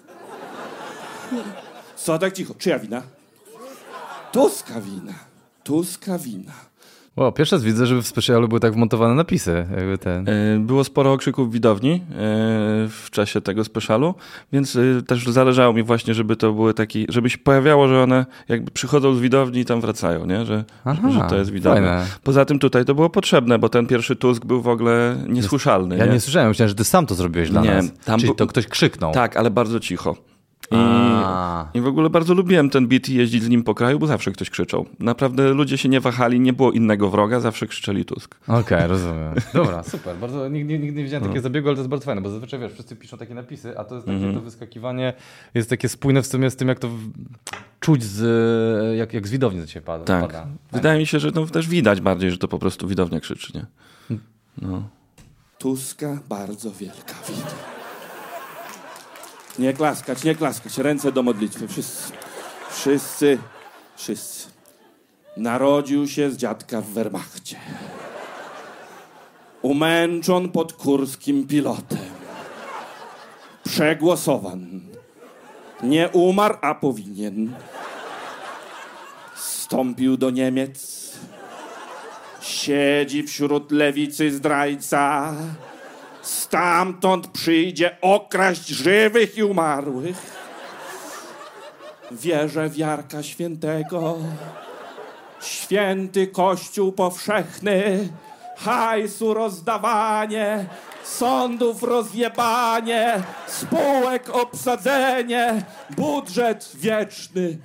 Co tak cicho? Czyja wina? Tuska wina. Tuska wina. Wow, pierwszy raz widzę, żeby w specjalu były tak wmontowane napisy. Jakby Było sporo okrzyków widowni w czasie tego specialu, więc też zależało mi właśnie, żeby to były taki, żeby się pojawiało, że one jakby przychodzą z widowni i tam wracają, nie? Że to jest widownia. Fajne. Poza tym tutaj to było potrzebne, bo ten pierwszy Tusk był w ogóle niesłyszalny. Ja nie słyszałem, myślałem, że ty sam to zrobiłeś dla nas. Czyli to ktoś krzyknął. Tak, ale bardzo cicho. I w ogóle bardzo lubiłem ten beat i jeździć z nim po kraju, bo zawsze ktoś krzyczał. Naprawdę ludzie się nie wahali, nie było innego wroga, zawsze krzyczeli Tusk. Okej, rozumiem. Dobra, super. Bardzo, nigdy nie widziałem takiego zabiegu, ale to jest bardzo fajne, bo zazwyczaj wiesz, wszyscy piszą takie napisy, a to jest takie to wyskakiwanie, jest takie spójne w sumie z tym, jak to czuć jak z widowni do ciebie pada. Tak. Wydaje mi się, że to też widać bardziej, że to po prostu widownia krzyczy, nie? No. Tuska bardzo wielka wina. Nie klaskać, nie klaskać. Ręce do modlitwy. Wszyscy. Narodził się z dziadka w Wehrmachcie. Umęczon pod kurskim pilotem. Przegłosowan. Nie umarł, a powinien. Wstąpił do Niemiec. Siedzi wśród lewicy zdrajca. Stamtąd przyjdzie okraść żywych i umarłych. Wierzę w Jarka Świętego, święty Kościół powszechny, hajsu rozdawanie, sądów rozjebanie, spółek obsadzenie, budżet wieczny.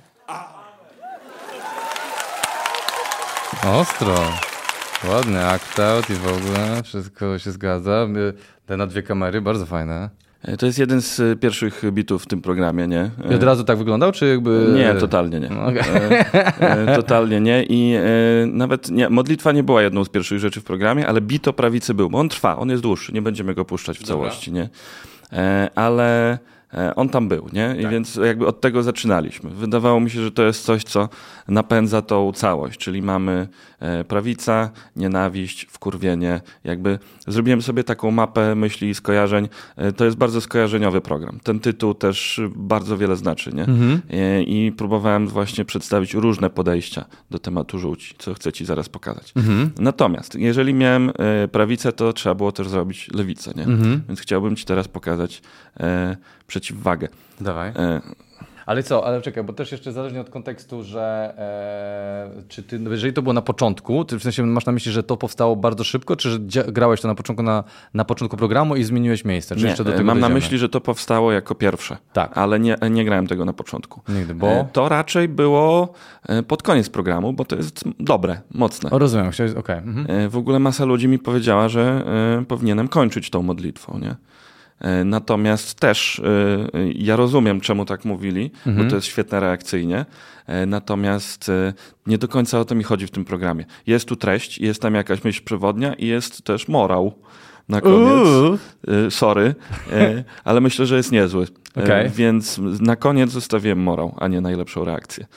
Ostro. Ładny act-out i w ogóle wszystko się zgadza. Te na 2 kamery, bardzo fajne. To jest jeden z pierwszych bitów w tym programie, nie? I od razu tak wyglądał, czy jakby... Nie, totalnie nie. Totalnie nie i nawet nie, modlitwa nie była jedną z pierwszych rzeczy w programie, ale bit o prawicy był, bo on trwa, on jest dłuższy, nie będziemy go puszczać w całości, nie? Ale on tam był, nie? I więc jakby od tego zaczynaliśmy. Wydawało mi się, że to jest coś, co napędza tą całość, czyli mamy prawica, nienawiść, wkurwienie. Jakby zrobiłem sobie taką mapę myśli i skojarzeń. To jest bardzo skojarzeniowy program. Ten tytuł też bardzo wiele znaczy, nie? I próbowałem właśnie przedstawić różne podejścia do tematu żółci, co chcę ci zaraz pokazać. Natomiast jeżeli miałem prawicę, to trzeba było też zrobić lewicę, nie? Więc chciałbym ci teraz pokazać przeciwwagę. Dawaj. Ale co, ale czekaj, bo też jeszcze zależnie od kontekstu, że czy ty, jeżeli to było na początku, ty w sensie masz na myśli, że to powstało bardzo szybko, czy że grałeś to na początku na początku programu i zmieniłeś miejsce? Czy nie, jeszcze do tego mam dojdziemy? na myśli, że to powstało jako pierwsze, tak. Ale nie grałem tego na początku. Nigdy, bo... To raczej było pod koniec programu, bo to jest dobre, mocne. O, rozumiem, okej. W ogóle masa ludzi mi powiedziała, że powinienem kończyć tą modlitwą, nie? Natomiast też ja rozumiem, czemu tak mówili, bo to jest świetne reakcyjnie. Natomiast nie do końca o to mi chodzi w tym programie. Jest tu treść, jest tam jakaś myśl przewodnia i jest też morał na koniec. Sorry, ale myślę, że jest niezły. Okay. Więc na koniec zostawiłem morał, a nie najlepszą reakcję.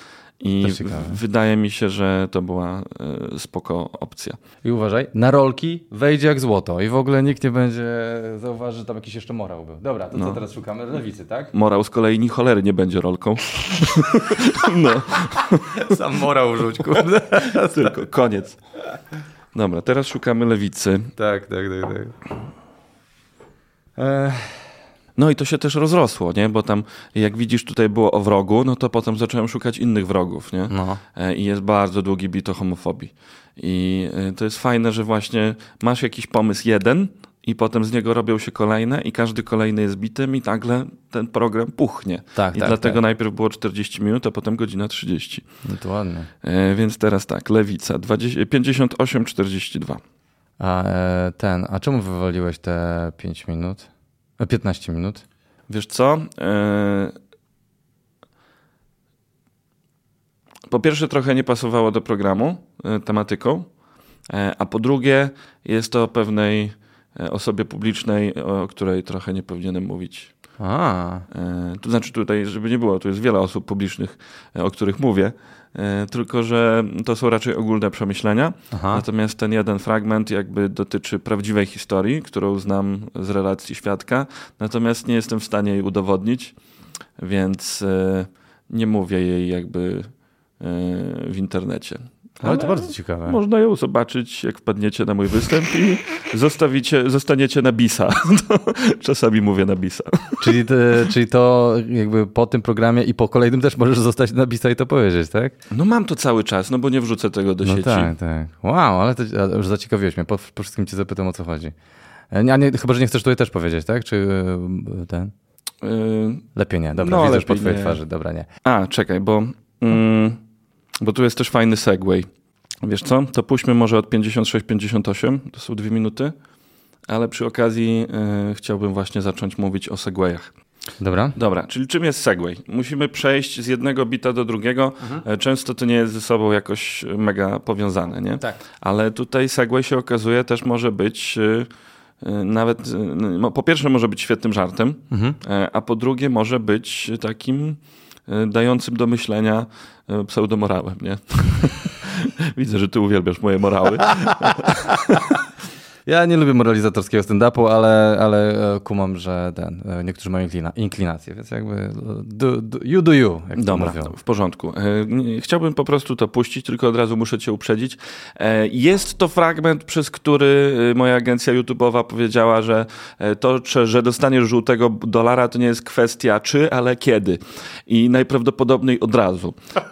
I wydaje mi się, że to była spoko opcja. I uważaj, na rolki wejdzie jak złoto i w ogóle nikt nie będzie zauważy, że tam jakiś jeszcze morał był. Dobra, to co teraz szukamy? Lewicy, tak? Morał z kolei ni cholery nie będzie rolką. No. Sam morał rzuć, kurde. Tylko koniec. Dobra, teraz szukamy lewicy. Tak. No i to się też rozrosło, nie? Bo tam, jak widzisz, tutaj było o wrogu, no to potem zacząłem szukać innych wrogów, nie? No. I jest bardzo długi bit o homofobii. I to jest fajne, że właśnie masz jakiś pomysł jeden i potem z niego robią się kolejne i każdy kolejny jest bitem i nagle ten program puchnie. Tak, I dlatego najpierw było 40 minut, a potem godzina 30. No to ładnie. Więc teraz tak, lewica 58-42. A czemu wywaliłeś te 5 minut? 15 minut? Wiesz co? Po pierwsze trochę nie pasowało do programu tematyką, a po drugie jest to o pewnej osobie publicznej, o której trochę nie powinienem mówić. To znaczy tutaj, żeby nie było, tu jest wiele osób publicznych, o których mówię, tylko że to są raczej ogólne przemyślenia. Natomiast ten jeden fragment jakby dotyczy prawdziwej historii, którą znam z relacji świadka, natomiast nie jestem w stanie jej udowodnić, więc nie mówię jej jakby w internecie. Ale to bardzo ciekawe. Można ją zobaczyć, jak wpadniecie na mój występ i zostaniecie na bisa. Czasami mówię na bisa. Czyli to jakby po tym programie i po kolejnym też możesz zostać na bisa i to powiedzieć, tak? No mam to cały czas, no bo nie wrzucę tego do sieci. Tak. Wow, ale to już zaciekawiłeś mnie. Po wszystkim cię zapytam, o co chodzi. Chyba, że nie chcesz tutaj też powiedzieć, tak? Czy ten? Lepiej nie. Dobra, widzę już po twojej twarzy. Dobra, nie. Czekaj, bo tu jest też fajny segway. Wiesz co? To puśćmy może od 56-58. To są 2 minuty. Ale przy okazji chciałbym właśnie zacząć mówić o segwayach. Dobra, czyli czym jest segway? Musimy przejść z jednego bita do drugiego. Często to nie jest ze sobą jakoś mega powiązane, nie? Tak. Ale tutaj segway się okazuje też może być nawet, po pierwsze może być świetnym żartem, a po drugie może być takim dającym do myślenia pseudomorałem, nie? Widzę, że ty uwielbiasz moje morały. Ja nie lubię moralizatorskiego stand-upu, ale kumam, że niektórzy mają inklinację, więc jakby you do you. Dobra, w porządku. Chciałbym po prostu to puścić, tylko od razu muszę cię uprzedzić. Jest to fragment, przez który moja agencja YouTube'owa powiedziała, że to, że dostaniesz żółtego dolara, to nie jest kwestia czy, ale kiedy. I najprawdopodobniej od razu.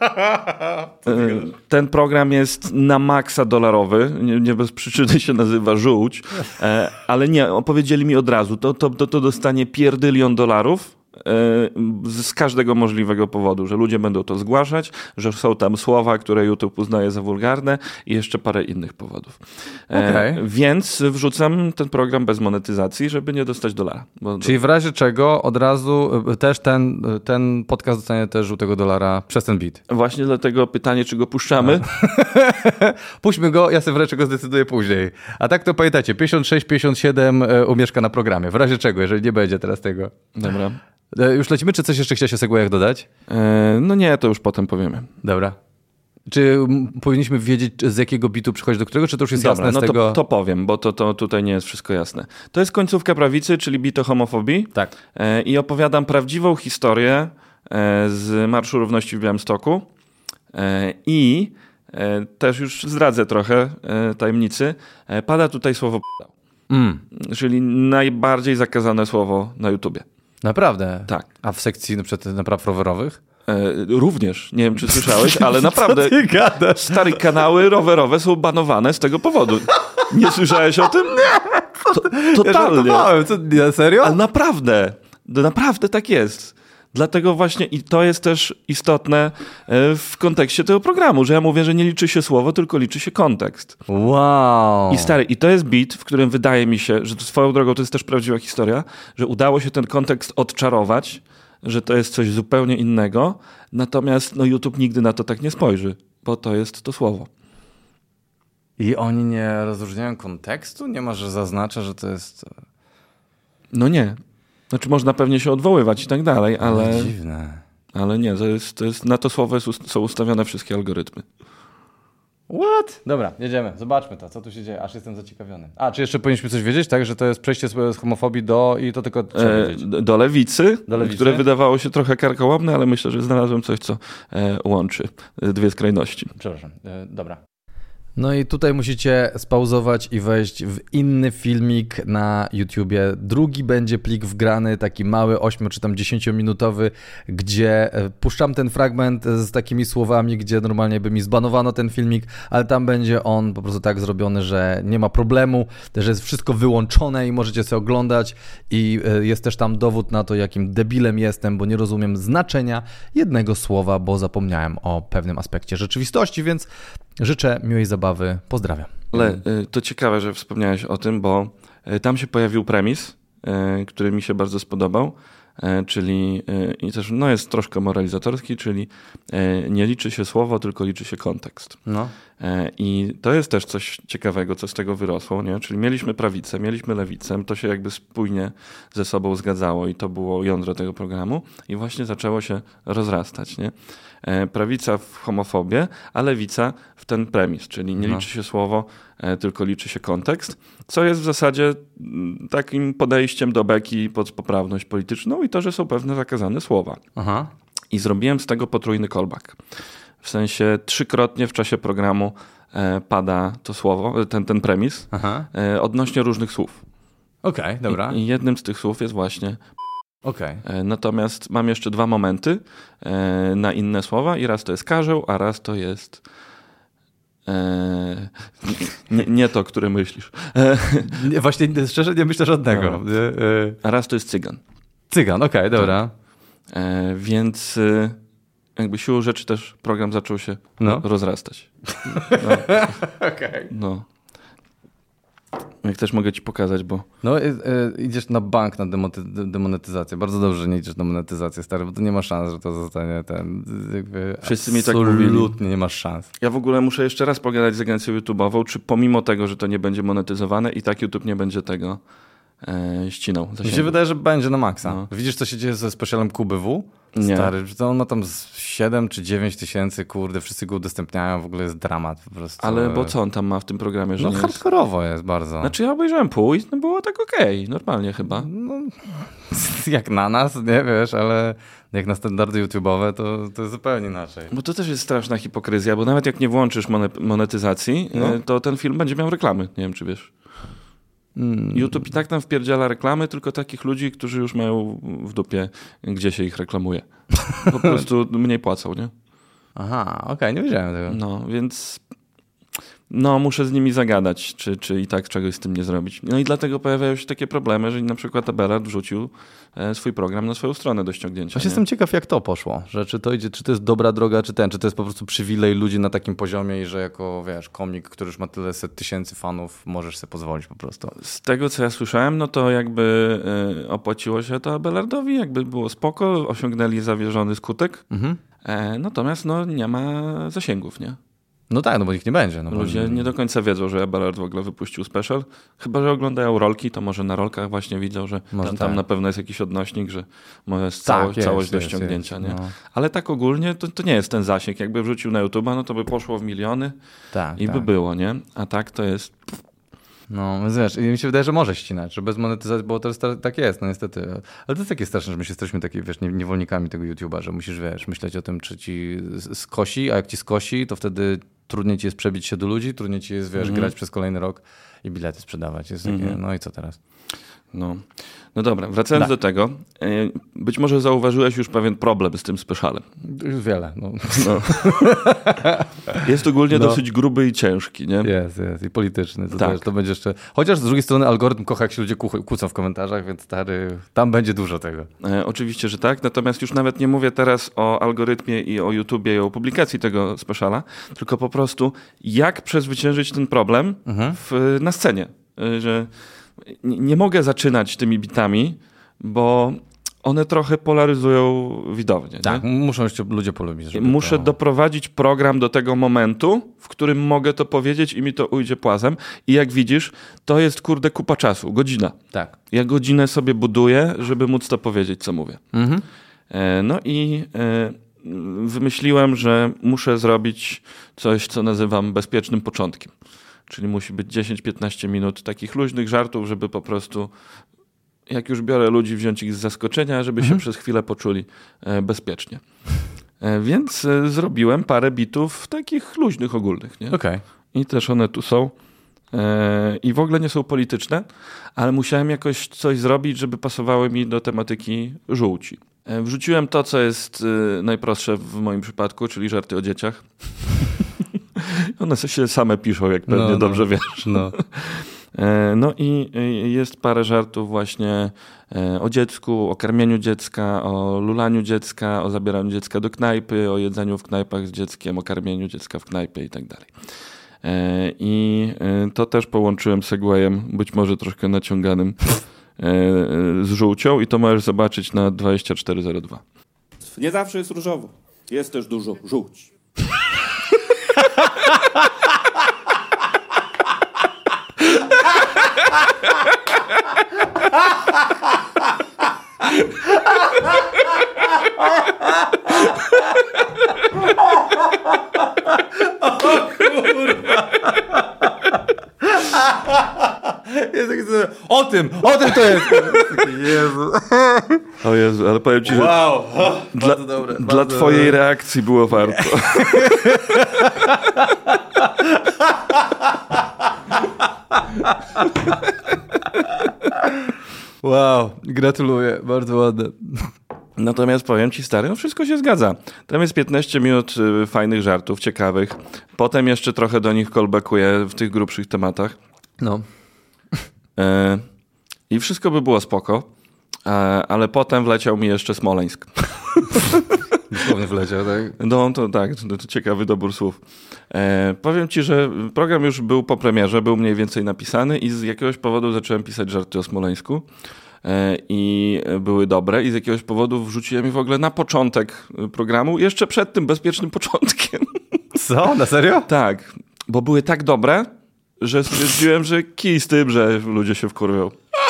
Ten program jest na maksa dolarowy. Nie bez przyczyny się nazywa żółć. Ale nie, opowiedzieli mi od razu, to dostanie $1 billion z każdego możliwego powodu, że ludzie będą to zgłaszać, że są tam słowa, które YouTube uznaje za wulgarne i jeszcze parę innych powodów. Więc wrzucam ten program bez monetyzacji, żeby nie dostać dolara. Czyli w razie czego od razu też ten podcast dostanie też żółtego dolara przez ten beat. Właśnie dlatego pytanie, czy go puszczamy? Puśćmy go, ja sobie wreszcie go zdecyduję później. A tak to pamiętajcie, 56-57 umieszka na programie. W razie czego, jeżeli nie będzie teraz tego. Dobra. Już lecimy, czy coś jeszcze chciałeś o segwayach dodać? No nie, to już potem powiemy. Dobra. Czy powinniśmy wiedzieć, z jakiego bitu przychodzi do którego, czy to już jest jasne z tego? To powiem, bo to tutaj nie jest wszystko jasne. To jest końcówka prawicy, czyli bit o homofobii. Tak. I opowiadam prawdziwą historię z Marszu Równości w Białymstoku. I też już zdradzę trochę tajemnicy. Pada tutaj słowo czyli najbardziej zakazane słowo na YouTubie. Naprawdę? Tak. A w sekcji na przykład napraw rowerowych? Również. Nie wiem, czy słyszałeś, ale naprawdę stare kanały rowerowe są banowane z tego powodu. Nie słyszałeś o tym? Nie. Totalnie. Ja serio? Ale naprawdę tak jest. Dlatego właśnie i to jest też istotne w kontekście tego programu, że ja mówię, że nie liczy się słowo, tylko liczy się kontekst. Wow. I to jest beat, w którym wydaje mi się, że to swoją drogą to jest też prawdziwa historia, że udało się ten kontekst odczarować, że to jest coś zupełnie innego, natomiast YouTube nigdy na to tak nie spojrzy, bo to jest to słowo. I oni nie rozróżniają kontekstu? Nie ma, że zaznacza, że to jest... No nie. Znaczy można pewnie się odwoływać i tak dalej, ale... Dziwne. Ale nie, to jest na to słowo są ustawione wszystkie algorytmy. What? Dobra, jedziemy. Zobaczmy to, co tu się dzieje. Aż jestem zaciekawiony. Czy jeszcze powinniśmy coś wiedzieć, tak? Że to jest przejście z homofobii i to tylko trzeba wiedzieć. Do lewicy, które wydawało się trochę karkołomne, ale myślę, że znalazłem coś, co łączy dwie skrajności. Przepraszam. Dobra. No i tutaj musicie spauzować i wejść w inny filmik na YouTubie. Drugi będzie plik wgrany, taki mały, 8 czy tam 10-minutowy, gdzie puszczam ten fragment z takimi słowami, gdzie normalnie by mi zbanowano ten filmik, ale tam będzie on po prostu tak zrobiony, że nie ma problemu, że jest wszystko wyłączone i możecie sobie oglądać i jest też tam dowód na to, jakim debilem jestem, bo nie rozumiem znaczenia jednego słowa, bo zapomniałem o pewnym aspekcie rzeczywistości, więc życzę miłej zabawy. Pozdrawiam. Ale to ciekawe, że wspomniałeś o tym, bo tam się pojawił premis, który mi się bardzo spodobał, czyli i też jest troszkę moralizatorski, czyli nie liczy się słowo, tylko liczy się kontekst. No. I to jest też coś ciekawego, co z tego wyrosło, nie? Czyli mieliśmy prawicę, mieliśmy lewicę, to się jakby spójnie ze sobą zgadzało i to było jądro tego programu i właśnie zaczęło się rozrastać, nie? Prawica w homofobię, a lewica w ten premis, czyli nie liczy się słowo, tylko liczy się kontekst, co jest w zasadzie takim podejściem do beki pod poprawność polityczną i to, że są pewne zakazane słowa. Aha. I zrobiłem z tego potrójny callback. W sensie 3-krotnie w czasie programu pada to słowo, ten premis, odnośnie różnych słów. Okej, dobra. I jednym z tych słów jest właśnie Okej. Natomiast mam jeszcze 2 momenty na inne słowa i raz to jest karzeł, a raz to jest nie to, które myślisz. Właśnie szczerze nie myślę żadnego. No. A raz to jest cygan. Cygan, okej, dobra. Więc jakby siłą rzeczy też program zaczął się rozrastać. Okej. No. Jak też mogę ci pokazać, bo... Idziesz na bank na demonetyzację. Bardzo dobrze, że nie idziesz na monetyzację, stary, bo to nie ma szans, że to zostanie Wszyscy mi tak mówili. Absolutnie nie masz szans. Ja w ogóle muszę jeszcze raz pogadać z agencją YouTube'ową, czy pomimo tego, że to nie będzie monetyzowane i tak YouTube nie będzie tego ścinał. Mi się wydaje, że będzie na maksa. No. Widzisz, co się dzieje ze specialem Kuby W? Nie. Stary, to on ma tam 7 czy 9 tysięcy, kurde, wszyscy go udostępniają, w ogóle jest dramat po prostu. Ale bo co on tam ma w tym programie, że nie jest? Hardkorowo jest bardzo. Znaczy ja obejrzałem pół i było tak okej, normalnie chyba. No, jak na nas, nie wiesz, ale jak na standardy YouTube'owe, to jest zupełnie inaczej. Bo to też jest straszna hipokryzja, bo nawet jak nie włączysz monetyzacji, to ten film będzie miał reklamy. Nie wiem, czy wiesz. YouTube i tak tam wpierdziela reklamy, tylko takich ludzi, którzy już mają w dupie, gdzie się ich reklamuje. Po prostu mniej płacą, nie? Aha, okej, nie wiedziałem tego. No, więc muszę z nimi zagadać, czy i tak czegoś z tym nie zrobić. No i dlatego pojawiają się takie problemy, że na przykład Abelard wrzucił swój program na swoją stronę do ściągnięcia. Właśnie jestem ciekaw, jak to poszło, że czy to idzie, czy to jest dobra droga, czy to jest po prostu przywilej ludzi na takim poziomie i że jako, wiesz, komik, który już ma tyle set tysięcy fanów, możesz sobie pozwolić po prostu. Z tego, co ja słyszałem, no to jakby opłaciło się to Abelardowi, jakby było spoko, osiągnęli zawierzony skutek, natomiast nie ma zasięgów, nie? No tak, no bo ich nie będzie. No ludzie nie do końca wiedzą, że Abelard w ogóle wypuścił special. Chyba że oglądają rolki, to może na rolkach właśnie widzą, że tam na pewno jest jakiś odnośnik, że może jest całość do ściągnięcia. Nie? Ale tak ogólnie to nie jest ten zasięg. Jakby wrzucił na YouTube'a, no to by poszło w miliony by było, nie? A tak to jest... No, wiesz, i mi się wydaje, że może ścinać, że bez monetyzacji, bo to jest, tak jest, no niestety. Ale to jest takie straszne, że my jesteśmy taki, wiesz, niewolnikami tego YouTube'a, że musisz, wiesz, myśleć o tym, czy ci skosi, a jak ci skosi, to wtedy trudniej ci jest przebić się do ludzi, trudniej ci jest, wiesz, grać przez kolejny rok i bilety sprzedawać. Jest takie, no i co teraz? No dobra, wracając do tego, być może zauważyłeś już pewien problem z tym specialem. Już wiele. Jest ogólnie dosyć gruby i ciężki, nie? Jest. I polityczny. To będzie jeszcze... Chociaż z drugiej strony algorytm kocha, jak się ludzie kłócą w komentarzach, więc stary, tam będzie dużo tego. Oczywiście, że tak. Natomiast już nawet nie mówię teraz o algorytmie i o YouTubie i o publikacji tego speciala, tylko po prostu jak przezwyciężyć ten problem na scenie. Że nie mogę zaczynać tymi bitami, bo one trochę polaryzują widownię. Tak, muszą jeszcze ludzie polubić. Muszę doprowadzić program do tego momentu, w którym mogę to powiedzieć i mi to ujdzie płazem. I jak widzisz, to jest kupa czasu, godzina. Tak. Ja godzinę sobie buduję, żeby móc to powiedzieć, co mówię. No i wymyśliłem, że muszę zrobić coś, co nazywam bezpiecznym początkiem. Czyli musi być 10-15 minut takich luźnych żartów, żeby po prostu, jak już biorę ludzi, wziąć ich z zaskoczenia, żeby się przez chwilę poczuli bezpiecznie. Więc zrobiłem parę bitów takich luźnych, ogólnych. Nie? Okay. I też one tu są. I w ogóle nie są polityczne, ale musiałem jakoś coś zrobić, żeby pasowały mi do tematyki żółci. Wrzuciłem to, co jest najprostsze w moim przypadku, czyli żarty o dzieciach. One się same piszą, jak pewnie dobrze wiesz. No i jest parę żartów właśnie o dziecku, o karmieniu dziecka, o lulaniu dziecka, o zabieraniu dziecka do knajpy, o jedzeniu w knajpach z dzieckiem, o karmieniu dziecka w knajpie i tak dalej. I to też połączyłem segwayem, być może troszkę naciąganym z żółcią i to możesz zobaczyć na 2402. Nie zawsze jest różowo. Jest też dużo żółci. O tym to jest. Jezu. O Jezu, ale powiem ci, że dla twojej reakcji było warto. Wow, gratuluję, bardzo ładne. Natomiast powiem ci, stary, no wszystko się zgadza. Tam jest 15 minut fajnych żartów, ciekawych. Potem jeszcze trochę do nich callbackuję w tych grubszych tematach. No. I wszystko by było spoko, ale potem wleciał mi jeszcze Smoleńsk. Dosłownie wleciał, tak? No to tak, to ciekawy dobór słów. Powiem ci, że program już był po premierze, był mniej więcej napisany i z jakiegoś powodu zacząłem pisać żarty o Smoleńsku. I były dobre i z jakiegoś powodu wrzuciłem je w ogóle na początek programu, jeszcze przed tym bezpiecznym początkiem. Co? Na serio? Tak, bo były tak dobre, że stwierdziłem, że kij z tym, że ludzie się wkurwią.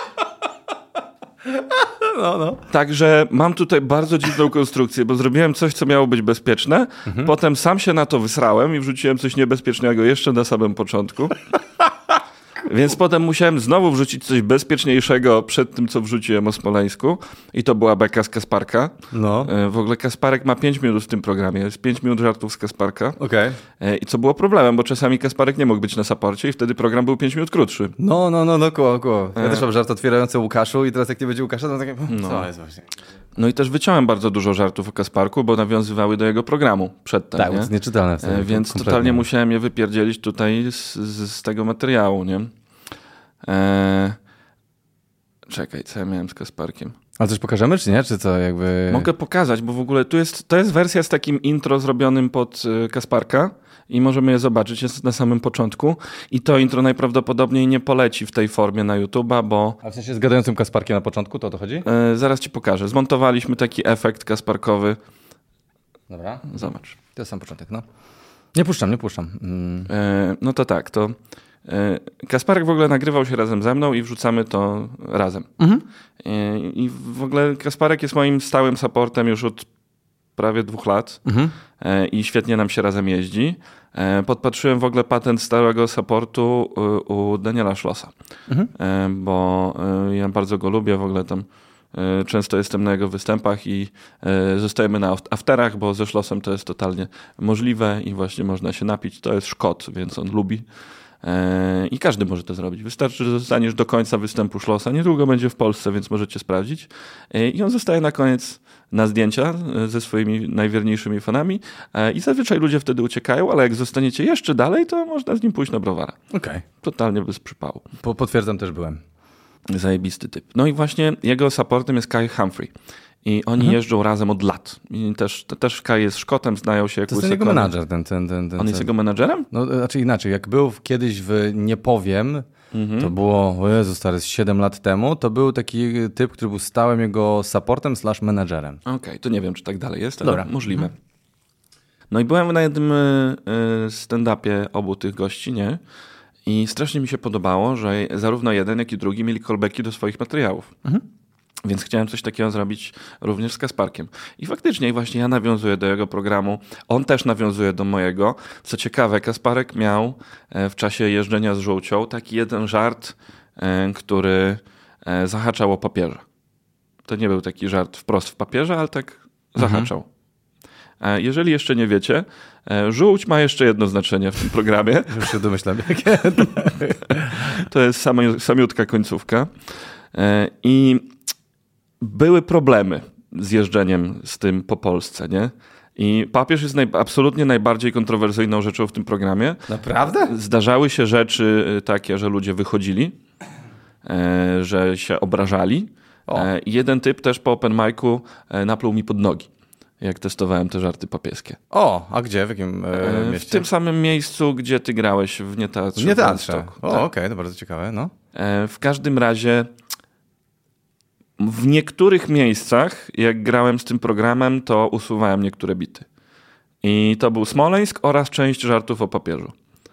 No. Także mam tutaj bardzo dziwną konstrukcję, bo zrobiłem coś, co miało być bezpieczne, potem sam się na to wysrałem i wrzuciłem coś niebezpiecznego jeszcze na samym początku. Więc potem musiałem znowu wrzucić coś bezpieczniejszego przed tym, co wrzuciłem o Smoleńsku. I to była beka z Kasparka. No. W ogóle Kasparek ma 5 minut w tym programie. Jest 5 minut żartów z Kasparka. Okej. I co było problemem, bo czasami Kasparek nie mógł być na saporcie i wtedy program był 5 minut krótszy. No, koło. Ja też mam żart otwierający o Łukaszu i teraz jak nie będzie Łukasza, to takie... Co jest właśnie? No i też wyciąłem bardzo dużo żartów o Kasparku, bo nawiązywały do jego programu przedtem. Tak, nie? to jest nieczytelne. Więc kompletnie. Totalnie musiałem je wypierdzielić tutaj z tego materiału, nie? Czekaj, co ja miałem z Kasparkiem? Ale coś pokażemy, czy nie? Czy co, jakby... Mogę pokazać, bo w ogóle to jest wersja z takim intro zrobionym pod Kasparka i możemy je zobaczyć, jest na samym początku i to intro najprawdopodobniej nie poleci w tej formie na YouTube'a, bo... A w sensie z gadającym Kasparkiem na początku, to o to chodzi? Zaraz ci pokażę. Zmontowaliśmy taki efekt kasparkowy. Dobra. Zobacz. To jest sam początek, no. Nie puszczam. No to tak, to... Kasparek w ogóle nagrywał się razem ze mną i wrzucamy to razem. I w ogóle Kasparek jest moim stałym supportem już od prawie 2 lat i świetnie nam się razem jeździ. Podpatrzyłem w ogóle patent stałego supportu u Daniela Szlosa, bo ja bardzo go lubię, w ogóle tam często jestem na jego występach i zostajemy na afterach, bo ze Szlosem to jest totalnie możliwe i właśnie można się napić. To jest Szkot, więc on lubi. I każdy może to zrobić. Wystarczy, że zostaniesz do końca występu Szlosa. Niedługo będzie w Polsce, więc możecie sprawdzić. I on zostaje na koniec na zdjęcia ze swoimi najwierniejszymi fanami i zazwyczaj ludzie wtedy uciekają, ale jak zostaniecie jeszcze dalej, to można z nim pójść na browara. Okej. Totalnie bez przypału. Potwierdzam, też byłem. Zajebisty typ. No i właśnie jego supportem jest Kai Humphrey. I oni jeżdżą razem od lat. I też Kai jest Szkotem, znają się jak to jest jego menadżer. On jest jego menadżerem? No, znaczy inaczej, jak był kiedyś w Nie Powiem, to było, o Jezu stary, 7 lat temu, to był taki typ, który był stałym jego supportem / menadżerem. Okej, to nie wiem, czy tak dalej jest, ale możliwe. No i byłem na jednym stand-upie obu tych gości, nie? I strasznie mi się podobało, że zarówno jeden, jak i drugi mieli callbacki do swoich materiałów. Więc chciałem coś takiego zrobić również z Kasparkiem. I faktycznie właśnie ja nawiązuję do jego programu, on też nawiązuje do mojego. Co ciekawe, Kasparek miał w czasie jeżdżenia z Żółcią taki jeden żart, który zahaczał o papieża. To nie był taki żart wprost w papieża, ale tak zahaczał. Jeżeli jeszcze nie wiecie, żółć ma jeszcze jedno znaczenie w tym programie. Już się domyślam, jakie. To jest samiutka końcówka. I były problemy z jeżdżeniem z tym po Polsce, nie? I papież jest absolutnie najbardziej kontrowersyjną rzeczą w tym programie. Naprawdę? Zdarzały się rzeczy takie, że ludzie wychodzili, że się obrażali. I jeden typ też po open micu napluł mi pod nogi, jak testowałem te żarty papieskie. A gdzie? W jakim mieście? W tym samym miejscu, gdzie ty grałeś w Nieteatrze. W Nieteatrze. Tak. Okej, to bardzo ciekawe. No. W każdym razie w niektórych miejscach, jak grałem z tym programem, to usuwałem niektóre bity. I to był Smoleńsk oraz część żartów o papieżu.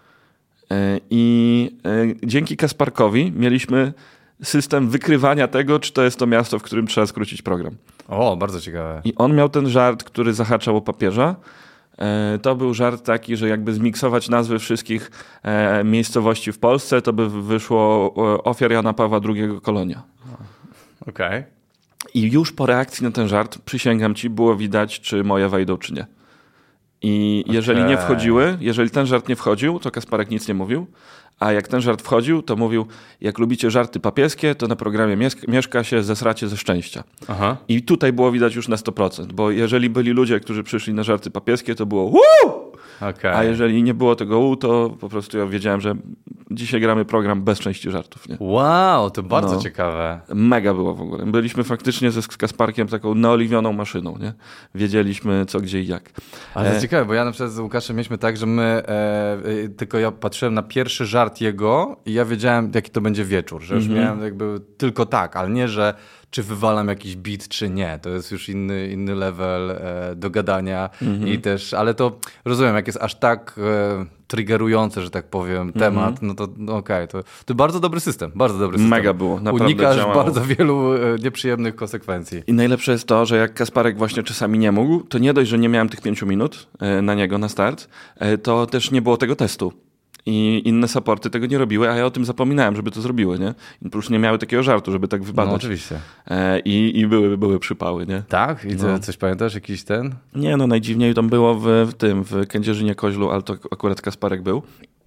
I dzięki Kasparkowi mieliśmy system wykrywania tego, czy to jest to miasto, w którym trzeba skrócić program. Bardzo ciekawe. I on miał ten żart, który zahaczał o papieża. To był żart taki, że jakby zmiksować nazwy wszystkich miejscowości w Polsce, to by wyszło ofiar Jana Pawła II Kolonia. Okej. I już po reakcji na ten żart, przysięgam ci, było widać, czy moje wejdą, czy nie. I jeżeli ten żart nie wchodził, to Kasparek nic nie mówił. A jak ten żart wchodził, to mówił, jak lubicie żarty papieskie, to na programie mieszka się, zesracie ze szczęścia. Aha. I tutaj było widać już na 100%, bo jeżeli byli ludzie, którzy przyszli na żarty papieskie, to było Woo! Okay. A jeżeli nie było tego to po prostu ja wiedziałem, że dzisiaj gramy program bez części żartów. Nie? Wow, to bardzo ciekawe. Mega było w ogóle. Byliśmy faktycznie z Kasparkiem taką naoliwioną maszyną. Nie? Wiedzieliśmy co, gdzie i jak. Ale to ciekawe, bo ja na przykład z Łukaszem mieliśmy tak, że my tylko ja patrzyłem na pierwszy żart jego i ja wiedziałem, jaki to będzie wieczór, że już miałem jakby tylko tak, ale nie, że czy wywalam jakiś beat, czy nie. To jest już inny level do gadania i też, ale to rozumiem, jak jest aż tak triggerujący, że tak powiem, temat, no to okej, to bardzo dobry system, bardzo dobry system. Mega było, naprawdę unikasz działało. bardzo wielu nieprzyjemnych konsekwencji. I najlepsze jest to, że jak Kasparek właśnie czasami nie mógł, to nie dość, że nie miałem tych 5 minut na niego, na start, to też nie było tego testu. I inne supporty tego nie robiły, a ja o tym zapominałem, żeby to zrobiły, nie? I plus nie miały takiego żartu, żeby tak wybadać. No oczywiście. I były przypały, nie? Tak? I coś pamiętasz? Jakiś ten? Nie, no najdziwniej tam było w Kędzierzynie Koźlu, ale to akurat Kasparek był.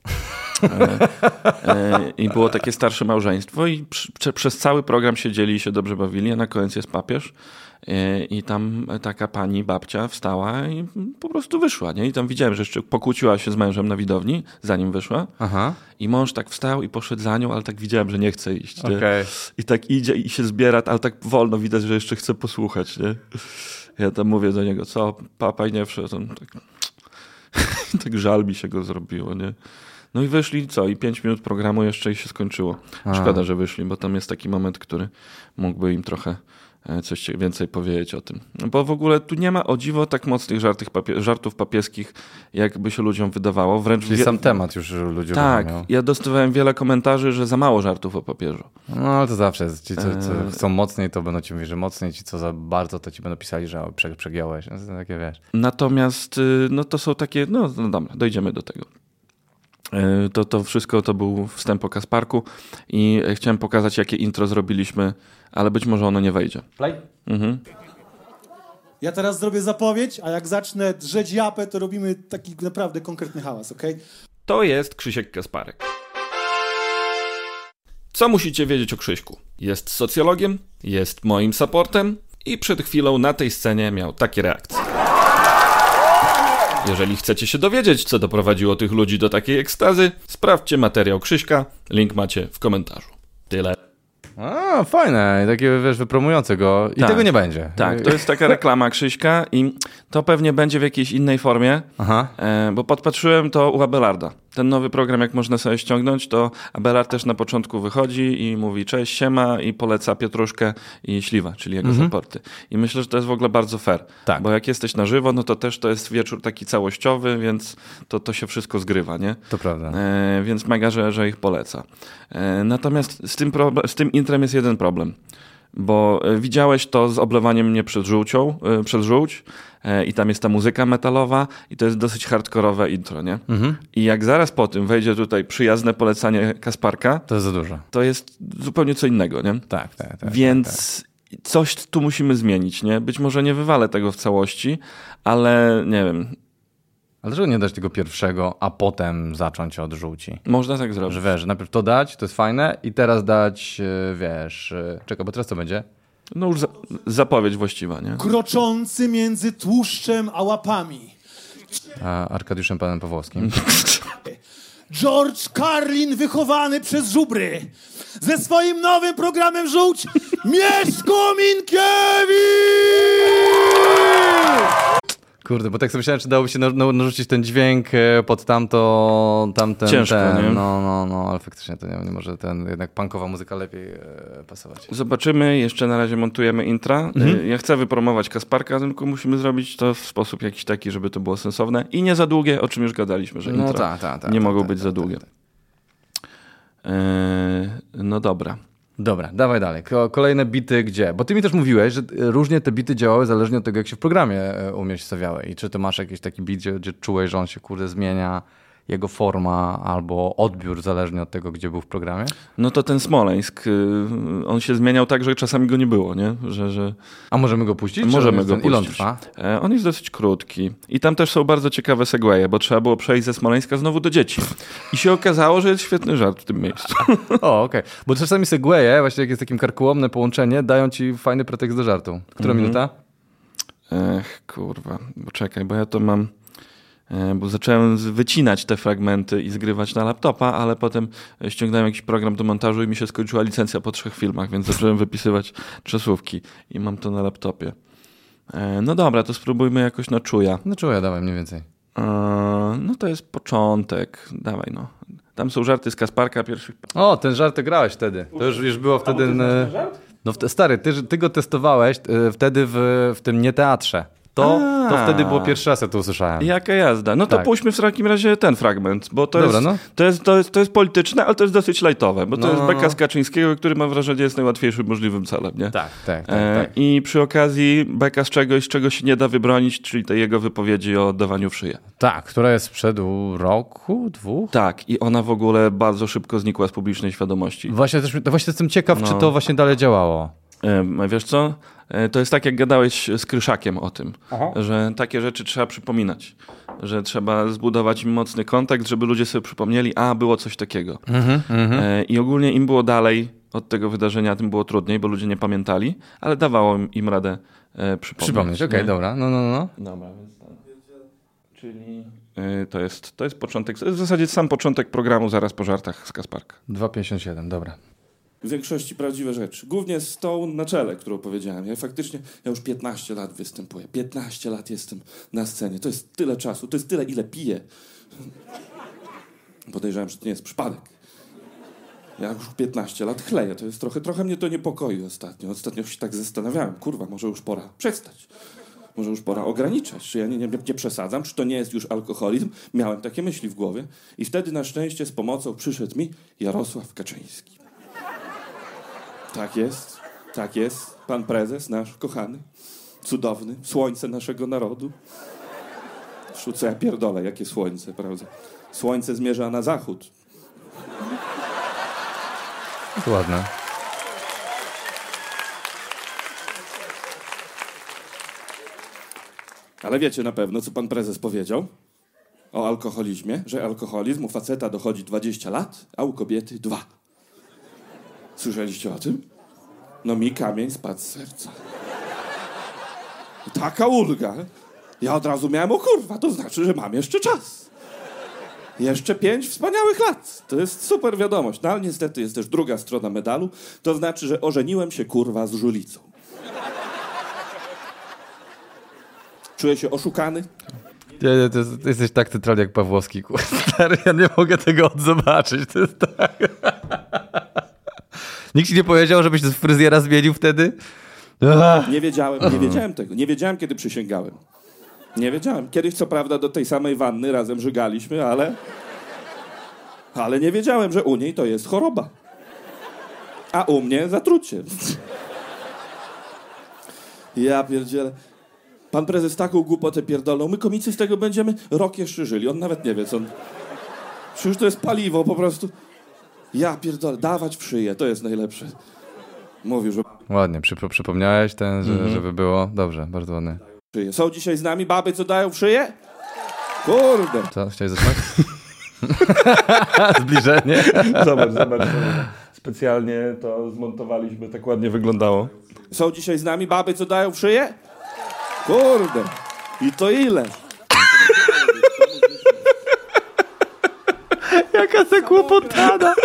I było takie starsze małżeństwo i przez cały program siedzieli i się dobrze bawili, a na koniec jest papież. I tam taka pani, babcia wstała i po prostu wyszła, nie? I tam widziałem, że jeszcze pokłóciła się z mężem na widowni, zanim wyszła. Aha. I mąż tak wstał i poszedł za nią, ale tak widziałem, że nie chce iść. Nie? Okay. I tak idzie i się zbiera, ale tak wolno widać, że jeszcze chce posłuchać, nie? Ja tam mówię do niego, co, papa nie wszedł. On tak, tak żal mi się go zrobiło, nie? No i wyszli, i 5 minut programu jeszcze i się skończyło. Szkoda, że wyszli, bo tam jest taki moment, który mógłby im trochę coś więcej powiedzieć o tym. Bo w ogóle tu nie ma o dziwo tak mocnych żartów papieskich, jakby się ludziom wydawało. Wręcz czyli sam temat już ludziom tak, rozumiał. Ja dostawałem wiele komentarzy, że za mało żartów o papieżu. No ale to zawsze jest. Ci, co chcą mocniej, to będą ci mówić, że mocniej. Ci, co za bardzo, to ci będą pisali, że przegiąłeś. No, to takie, wiesz. Natomiast no to są takie, no dobra, dojdziemy do tego. To wszystko to był wstęp o Kasparku i chciałem pokazać, jakie intro zrobiliśmy, ale być może ono nie wejdzie. Play. Ja teraz zrobię zapowiedź, a jak zacznę drzeć japę, to robimy taki naprawdę konkretny hałas, okej? To jest Krzysiek Kasparek. Co musicie wiedzieć o Krzyśku? Jest socjologiem, jest moim supportem i przed chwilą na tej scenie miał takie reakcje. Jeżeli chcecie się dowiedzieć, co doprowadziło tych ludzi do takiej ekstazy, sprawdźcie materiał Krzyśka, link macie w komentarzu. Tyle. A, fajne. I takie, wiesz, wypromujące go. I tego nie będzie. Tak, to jest taka reklama Krzyśka i to pewnie będzie w jakiejś innej formie, bo podpatrzyłem to u Abelarda. Ten nowy program, jak można sobie ściągnąć, to Abelard też na początku wychodzi i mówi cześć, siema i poleca Pietruszkę i Śliwa, czyli jego supporty. I myślę, że to jest w ogóle bardzo fair, tak. Bo jak jesteś na żywo, no to też to jest wieczór taki całościowy, więc to się wszystko zgrywa, nie? To prawda. Więc mega, że ich poleca. Natomiast z tym intrem jest jeden problem. Bo widziałeś to z oblewaniem mnie przez żółć i tam jest ta muzyka metalowa i to jest dosyć hardkorowe intro, nie? I jak zaraz po tym wejdzie tutaj przyjazne polecanie Kasparka, To jest za dużo. to jest zupełnie co innego, nie? Tak. Więc coś tu musimy zmienić, nie? Być może nie wywalę tego w całości, ale nie wiem. Ale dlaczego nie dać tego pierwszego, a potem zacząć od żółci? Można tak zrobić. Że wiesz, że najpierw to dać, to jest fajne i teraz dać, czekaj, bo teraz co będzie? No już zapowiedź właściwa, nie? Kroczący między tłuszczem a łapami. A Arkadiuszem Panem Pawłowskim. George Carlin wychowany przez żubry. Ze swoim nowym programem Żółć Mieszko Minkiewicz! Kurde, bo tak sobie myślałem, czy dałoby się narzucić ten dźwięk pod tamten... Ciężko, nie? No, ale faktycznie to nie może jednak punkowa muzyka lepiej pasować. Zobaczymy, jeszcze na razie montujemy intra. Ja chcę wypromować Kasparka, tylko musimy zrobić to w sposób jakiś taki, żeby to było sensowne i nie za długie, o czym już gadaliśmy, że intra nie mogą być za długie. No dobra. Dobra, dawaj dalej. Kolejne bity gdzie? Bo ty mi też mówiłeś, że różnie te bity działały zależnie od tego, jak się w programie umiejscowiały. I czy ty masz jakiś taki bit, gdzie czułeś, że on się zmienia, jego forma albo odbiór zależnie od tego, gdzie był w programie? No to ten Smoleńsk, on się zmieniał tak, że czasami go nie było, nie? A możemy go puścić? Możemy go puścić. Ile on trwa? On jest dosyć krótki. I tam też są bardzo ciekawe segwaye, bo trzeba było przejść ze Smoleńska znowu do dzieci. I się okazało, że jest świetny żart w tym miejscu. O, okej. Bo czasami segwaye, właśnie jak jest takim karkołomne połączenie, dają ci fajny pretekst do żartu. Która minuta? Kurwa, bo czekaj, bo ja to mam... Bo zacząłem wycinać te fragmenty i zgrywać na laptopa, ale potem ściągnąłem jakiś program do montażu i mi się skończyła licencja po 3 filmach, więc zacząłem wypisywać czasówki i mam to na laptopie. No dobra, to spróbujmy jakoś na czuja. No czuja, dawaj mniej więcej. No to jest początek. Dawaj no. Tam są żarty z Kasparka pierwszych. O, ten żart grałeś wtedy. To już było wtedy... No stary, ty go testowałeś wtedy w tym nie teatrze. To wtedy było pierwszy raz, ja to usłyszałem. Jaka jazda. No to puśćmy w takim razie ten fragment, bo to jest polityczne, ale to jest dosyć lajtowe, bo to jest beka z Kaczyńskiego, który mam wrażenie jest najłatwiejszym możliwym celem, nie? Tak. I przy okazji beka z czegoś, czego się nie da wybronić, czyli tej jego wypowiedzi o oddawaniu w szyję. Tak, która jest sprzed roku, 2? Tak, i ona w ogóle bardzo szybko znikła z publicznej świadomości. Właśnie jestem ciekaw, czy to właśnie dalej działało. Wiesz co? To jest tak, jak gadałeś z Kryszakiem o tym, że takie rzeczy trzeba przypominać, że trzeba zbudować im mocny kontakt, żeby ludzie sobie przypomnieli, było coś takiego. I ogólnie im było dalej od tego wydarzenia, tym było trudniej, bo ludzie nie pamiętali, ale dawało im radę przypomnieć. Okej, dobra. No. Dobra, więc tak. Czyli to jest początek, w zasadzie sam początek programu zaraz po żartach z Kasparka. 2,57, dobra. W większości prawdziwe rzeczy. Głównie z tą na czele, którą powiedziałem. Ja już 15 lat występuję. 15 lat jestem na scenie. To jest tyle czasu. To jest tyle, ile piję. Podejrzewam, że to nie jest przypadek. Ja już 15 lat chleję. To jest trochę mnie to niepokoi ostatnio. Ostatnio się tak zastanawiałem. Kurwa, może już pora przestać. Może już pora ograniczać. Czy ja nie przesadzam? Czy to nie jest już alkoholizm? Miałem takie myśli w głowie. I wtedy na szczęście z pomocą przyszedł mi Jarosław Kaczyński. Tak jest. Pan prezes, nasz kochany, cudowny, słońce naszego narodu. Co ja pierdolę, jakie słońce, prawda? Słońce zmierza na zachód. Ładne. Ale wiecie na pewno, co pan prezes powiedział o alkoholizmie, że alkoholizm u faceta dochodzi 20 lat, a u kobiety 2. Słyszeliście o tym? No mi kamień spadł z serca. Taka ulga. Ja od razu miałem, kurwa, to znaczy, że mam jeszcze czas. Jeszcze 5 wspaniałych lat. To jest super wiadomość. No ale niestety jest też druga strona medalu. To znaczy, że ożeniłem się, kurwa, z żulicą. Czuję się oszukany. Ty jesteś tak centralny jak Pawłowski, kurwa. Stary, ja nie mogę tego odzobaczyć. To jest tak... Nikt ci nie powiedział, żebyś fryzjera zmienił wtedy? Nie wiedziałem tego. Nie wiedziałem, kiedy przysięgałem. Nie wiedziałem. Kiedyś, co prawda, do tej samej wanny razem żygaliśmy, ale nie wiedziałem, że u niej to jest choroba. A u mnie zatrucie. Ja pierdzielę. Pan prezes taką głupotę pierdolą. My komicy z tego będziemy rok jeszcze żyli. On nawet nie wie, co on... Przecież to jest paliwo po prostu. Ja pierdolę. Dawać w szyję. To jest najlepsze. Mówił, że... Ładnie, przypomniałeś żeby było... Dobrze, bardzo ładnie. Są dzisiaj z nami baby, co dają w szyję? Kurde. Co? Chciałeś zacząć? Zbliżenie. Zobacz. Specjalnie to zmontowaliśmy, tak ładnie wyglądało. Są dzisiaj z nami baby, co dają w szyję? Kurde. I to ile? Jaka ta kłopotana.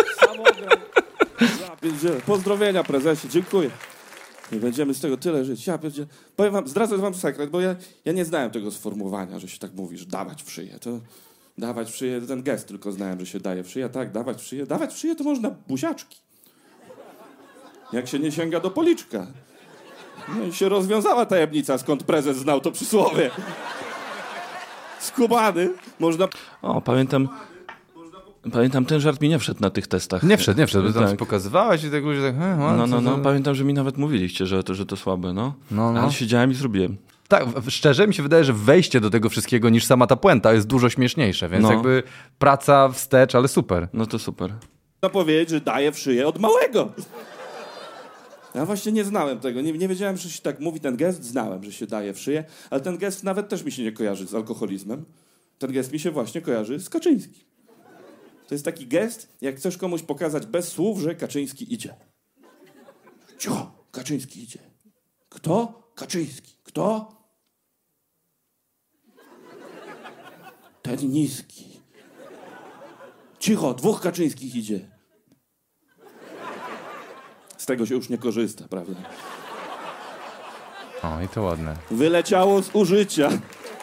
Pozdrowienia, prezesie, dziękuję. Nie będziemy z tego tyle żyć. Ja powiem wam, zdradzę wam sekret, bo ja nie znałem tego sformułowania, że się tak mówi, że dawać w szyję. To dawać w szyję, ten gest tylko znałem, że się daje w szyję. Tak, dawać w szyję. Dawać w szyję to można buziaczki. Jak się nie sięga do policzka. No i się rozwiązała tajemnica, skąd prezes znał to przysłowie. Skubany. Można... O, pamiętam, ten żart mi nie wszedł na tych testach. Nie wszedł, bo tam Tak. pokazywałeś i tak ludzie tak... No. Pamiętam, że mi nawet mówiliście, że to słabe, no. Ale siedziałem i zrobiłem. Tak, szczerze mi się wydaje, że wejście do tego wszystkiego niż sama ta puenta jest dużo śmieszniejsze, więc jakby praca wstecz, ale super. No to super. Można powiedzieć, że daje w szyję od małego. Ja właśnie nie znałem tego. Nie wiedziałem, że się tak mówi. Ten gest znałem, że się daje w szyję, ale ten gest nawet też mi się nie kojarzy z alkoholizmem. Ten gest mi się właśnie kojarzy z Kaczyńskim. To jest taki gest, jak chcesz komuś pokazać bez słów, że Kaczyński idzie. Cicho, Kaczyński idzie. Kto? Kaczyński. Kto? Ten niski. Cicho, 2 Kaczyńskich idzie. Z tego się już nie korzysta, prawda? O, i to ładne. Wyleciało z użycia.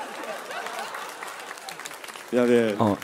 Ja wiem. O,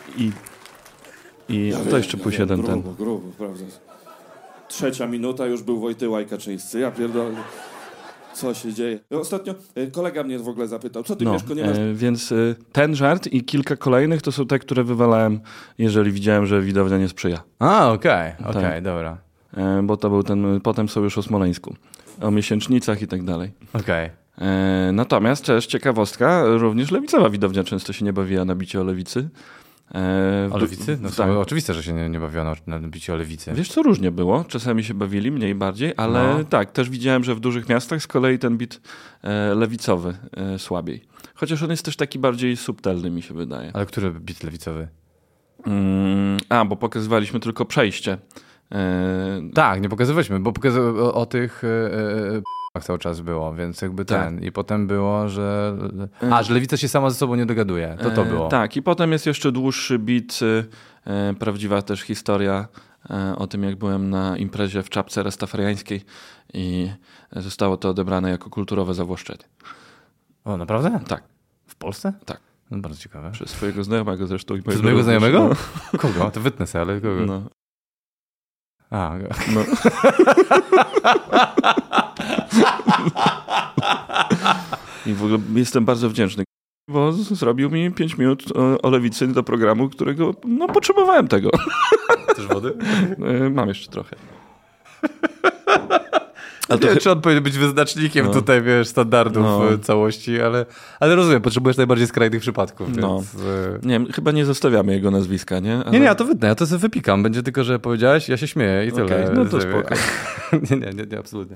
to jeszcze pójść jeden ten. Grubo, prawda? 3 minuta już był Wojtyła i Kaczyńscy. Ja pierdolę. Co się dzieje? Ostatnio kolega mnie w ogóle zapytał, co ty, Mieszko, nie masz... Więc ten żart i kilka kolejnych to są te, które wywalałem, jeżeli widziałem, że widownia nie sprzyja. A, okej, dobra. Bo to był ten... Potem są już o Smoleńsku. O miesięcznicach i tak dalej. Okej. Natomiast też ciekawostka, również lewicowa widownia często się nie bawiła na bicie o lewicy. O lewicy? No tak. oczywiste, że się nie bawiono na bicie o lewicy. Wiesz co, różnie było. Czasami się bawili, mniej bardziej, ale tak, też widziałem, że w dużych miastach z kolei ten bit lewicowy słabiej. Chociaż on jest też taki bardziej subtelny, mi się wydaje. Ale który bit lewicowy? Bo pokazywaliśmy tylko przejście. Tak, nie pokazywaliśmy, bo o tych cały czas było, więc jakby ten. I potem było, że... że lewica się sama ze sobą nie dogaduje. To było. Tak, i potem jest jeszcze dłuższy bit, prawdziwa też historia o tym, jak byłem na imprezie w czapce rastafariańskiej i zostało to odebrane jako kulturowe zawłaszczenie. O, naprawdę? Tak. W Polsce? Tak. No, bardzo ciekawe. Przez swojego znajomego zresztą. Przez mojego znajomego? No. Kogo? To wytnę sobie, ale kogo? No. No. I w ogóle jestem bardzo wdzięczny, bo zrobił mi 5 minut o lewicy do programu, którego potrzebowałem tego. Chcesz wody? Mam jeszcze trochę. Ale nie wiem, czy on powinien być wyznacznikiem tutaj, wiesz, standardów całości, ale rozumiem, potrzebujesz najbardziej skrajnych przypadków, więc... Nie wiem, chyba nie zostawiamy jego nazwiska, nie? Ale... Nie, ja to wytnę, ja to sobie wypikam. Będzie tylko, że powiedziałeś, ja się śmieję i tyle. Okay, no to spoko. nie, absolutnie.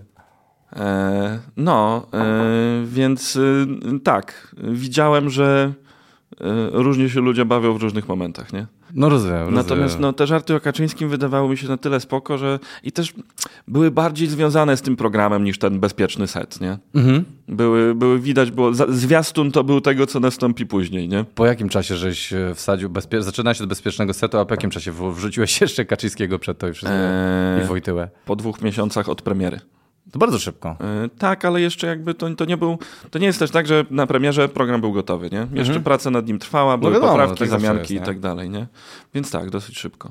Więc tak, widziałem, że różnie się ludzie bawią w różnych momentach, nie? No rozumiem. Natomiast te żarty o Kaczyńskim wydawały mi się na tyle spoko, że i też były bardziej związane z tym programem niż ten bezpieczny set, nie? Mhm. Były widać, zwiastun to był tego, co nastąpi później, nie? Po jakim czasie żeś wsadził, zaczynałeś od bezpiecznego setu, a po jakim czasie wrzuciłeś jeszcze Kaczyńskiego przed to i wszystko i Wojtyłę? Po 2 miesiącach od premiery. To bardzo szybko. Tak, ale jeszcze jakby to nie jest też tak, że na premierze program był gotowy, nie? Jeszcze praca nad nim trwała, były poprawki, tak zamianki i tak dalej, nie? Więc tak, dosyć szybko.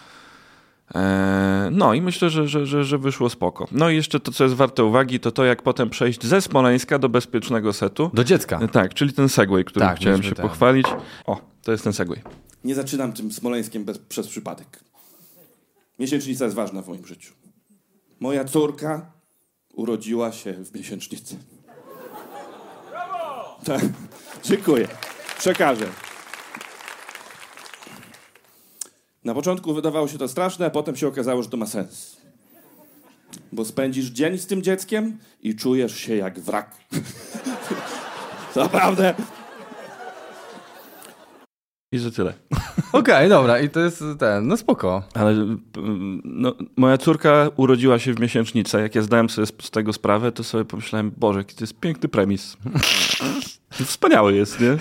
I myślę, że wyszło spoko. No i jeszcze to, co jest warte uwagi, to jak potem przejść ze Smoleńska do bezpiecznego setu. Do dziecka. Tak, czyli ten segway, którym chciałem się pochwalić. O, to jest ten segway. Nie zaczynam tym Smoleńskiem przez przypadek. Miesięcznica jest ważna w moim życiu. Moja córka urodziła się w miesięcznicy. Tak. Dziękuję. Przekażę. Na początku wydawało się to straszne, a potem się okazało, że to ma sens. Bo spędzisz dzień z tym dzieckiem i czujesz się jak wrak. Naprawdę. I że tyle. Okej, dobra, i to jest no spoko. Ale no, moja córka urodziła się w miesięcznicę. Jak ja zdałem sobie z tego sprawę, to sobie pomyślałem, Boże, jaki to jest piękny premis. Wspaniały jest, nie?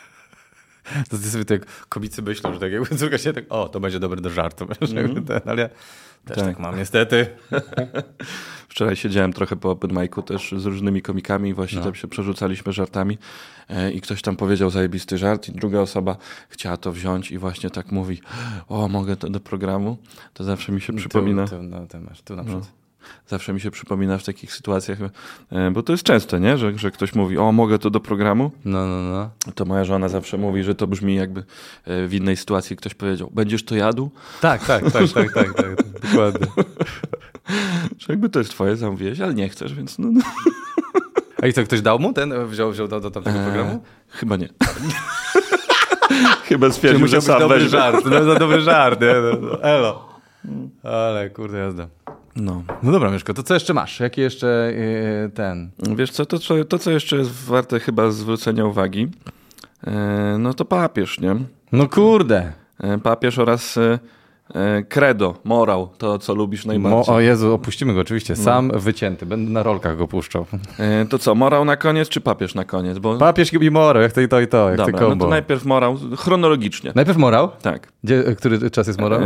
To ty sobie tak kobicy myślą, że tak jakby córka się tak, to będzie dobre do żartu. Ale ja też tak mam niestety. Wczoraj siedziałem trochę po open micu też z różnymi komikami i właśnie tam się przerzucaliśmy żartami i ktoś tam powiedział zajebisty żart i druga osoba chciała to wziąć i właśnie tak mówi, mogę to do programu? To zawsze mi się przypomina. Tu na przykład. Zawsze mi się przypomina w takich sytuacjach, bo to jest częste, nie? Że ktoś mówi, mogę to do programu? No. To moja żona zawsze mówi, że to brzmi jakby w innej sytuacji ktoś powiedział, będziesz to jadł? Tak, dokładnie. Że jakby to jest twoje, zamówiłeś, ale nie chcesz, więc no. A i co, ktoś dał mu ten? Wziął do tamtego programu? Chyba nie. Chyba stwierdził, że sam dobry weźmie. żart, za dobry żart, nie? Elo. Ale kurde jazda. No dobra, Mieszko, to co jeszcze masz? Jaki jeszcze ten? Wiesz co, to co jeszcze jest warte chyba zwrócenia uwagi, no to papież, nie? No kurde. Papież oraz credo, morał, to co lubisz najbardziej. O Jezu, opuścimy go oczywiście. Sam wycięty, będę na rolkach go puszczał. To co, morał na koniec czy papież na koniec? Bo... Papież i morał, jak to i to. Jak dobra, to combo. no to najpierw morał, chronologicznie. Najpierw morał? Tak. Który czas jest morał?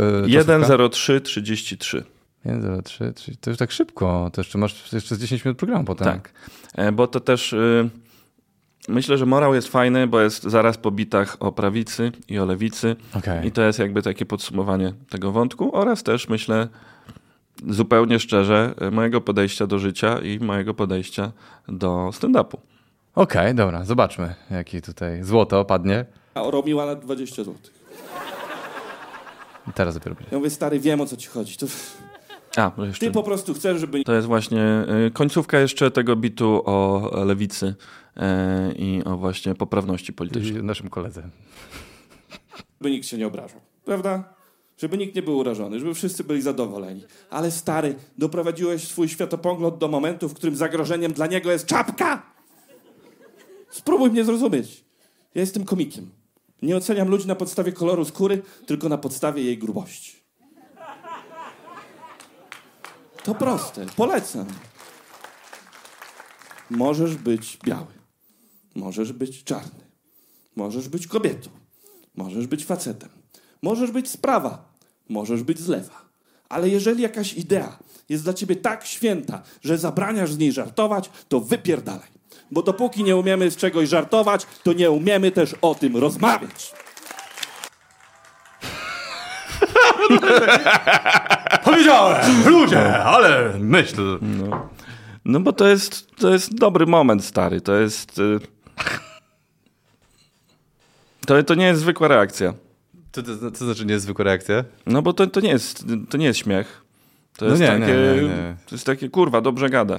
1:03:33. 1:03, to już tak szybko. To jeszcze masz z 10 minut programu potem. Tak, bo to też myślę, że morał jest fajny, bo jest zaraz po bitach o prawicy i o lewicy. Okay. I to jest jakby takie podsumowanie tego wątku oraz też myślę zupełnie szczerze mojego podejścia do życia i mojego podejścia do stand-upu. Okej, dobra, zobaczmy, jaki tutaj złoto padnie. A Romiła na 20 zł. Teraz dopiero będzie. Ja mówię, stary, wiem, o co ci chodzi. Jeszcze. Ty po prostu chcesz, żeby... To jest właśnie końcówka jeszcze tego bitu o lewicy i o właśnie poprawności politycznej. Naszym koledze. Żeby nikt się nie obrażał, prawda? Żeby nikt nie był urażony, żeby wszyscy byli zadowoleni. Ale stary, doprowadziłeś swój światopogląd do momentu, w którym zagrożeniem dla niego jest czapka! Spróbuj mnie zrozumieć. Ja jestem komikiem. Nie oceniam ludzi na podstawie koloru skóry, tylko na podstawie jej grubości. To proste. Polecam. Możesz być biały. Możesz być czarny. Możesz być kobietą. Możesz być facetem. Możesz być z prawa. Możesz być z lewa. Ale jeżeli jakaś idea jest dla ciebie tak święta, że zabraniasz z niej żartować, to wypierdalaj. Bo dopóki nie umiemy z czegoś żartować, to nie umiemy też o tym rozmawiać. Powiedziałem! Ludzie! Ale myśl! No bo to jest dobry moment, stary. To jest... To nie jest zwykła reakcja. Co znaczy niezwykła reakcja? No bo to nie jest śmiech. To jest nie. To jest takie, kurwa, dobrze gada.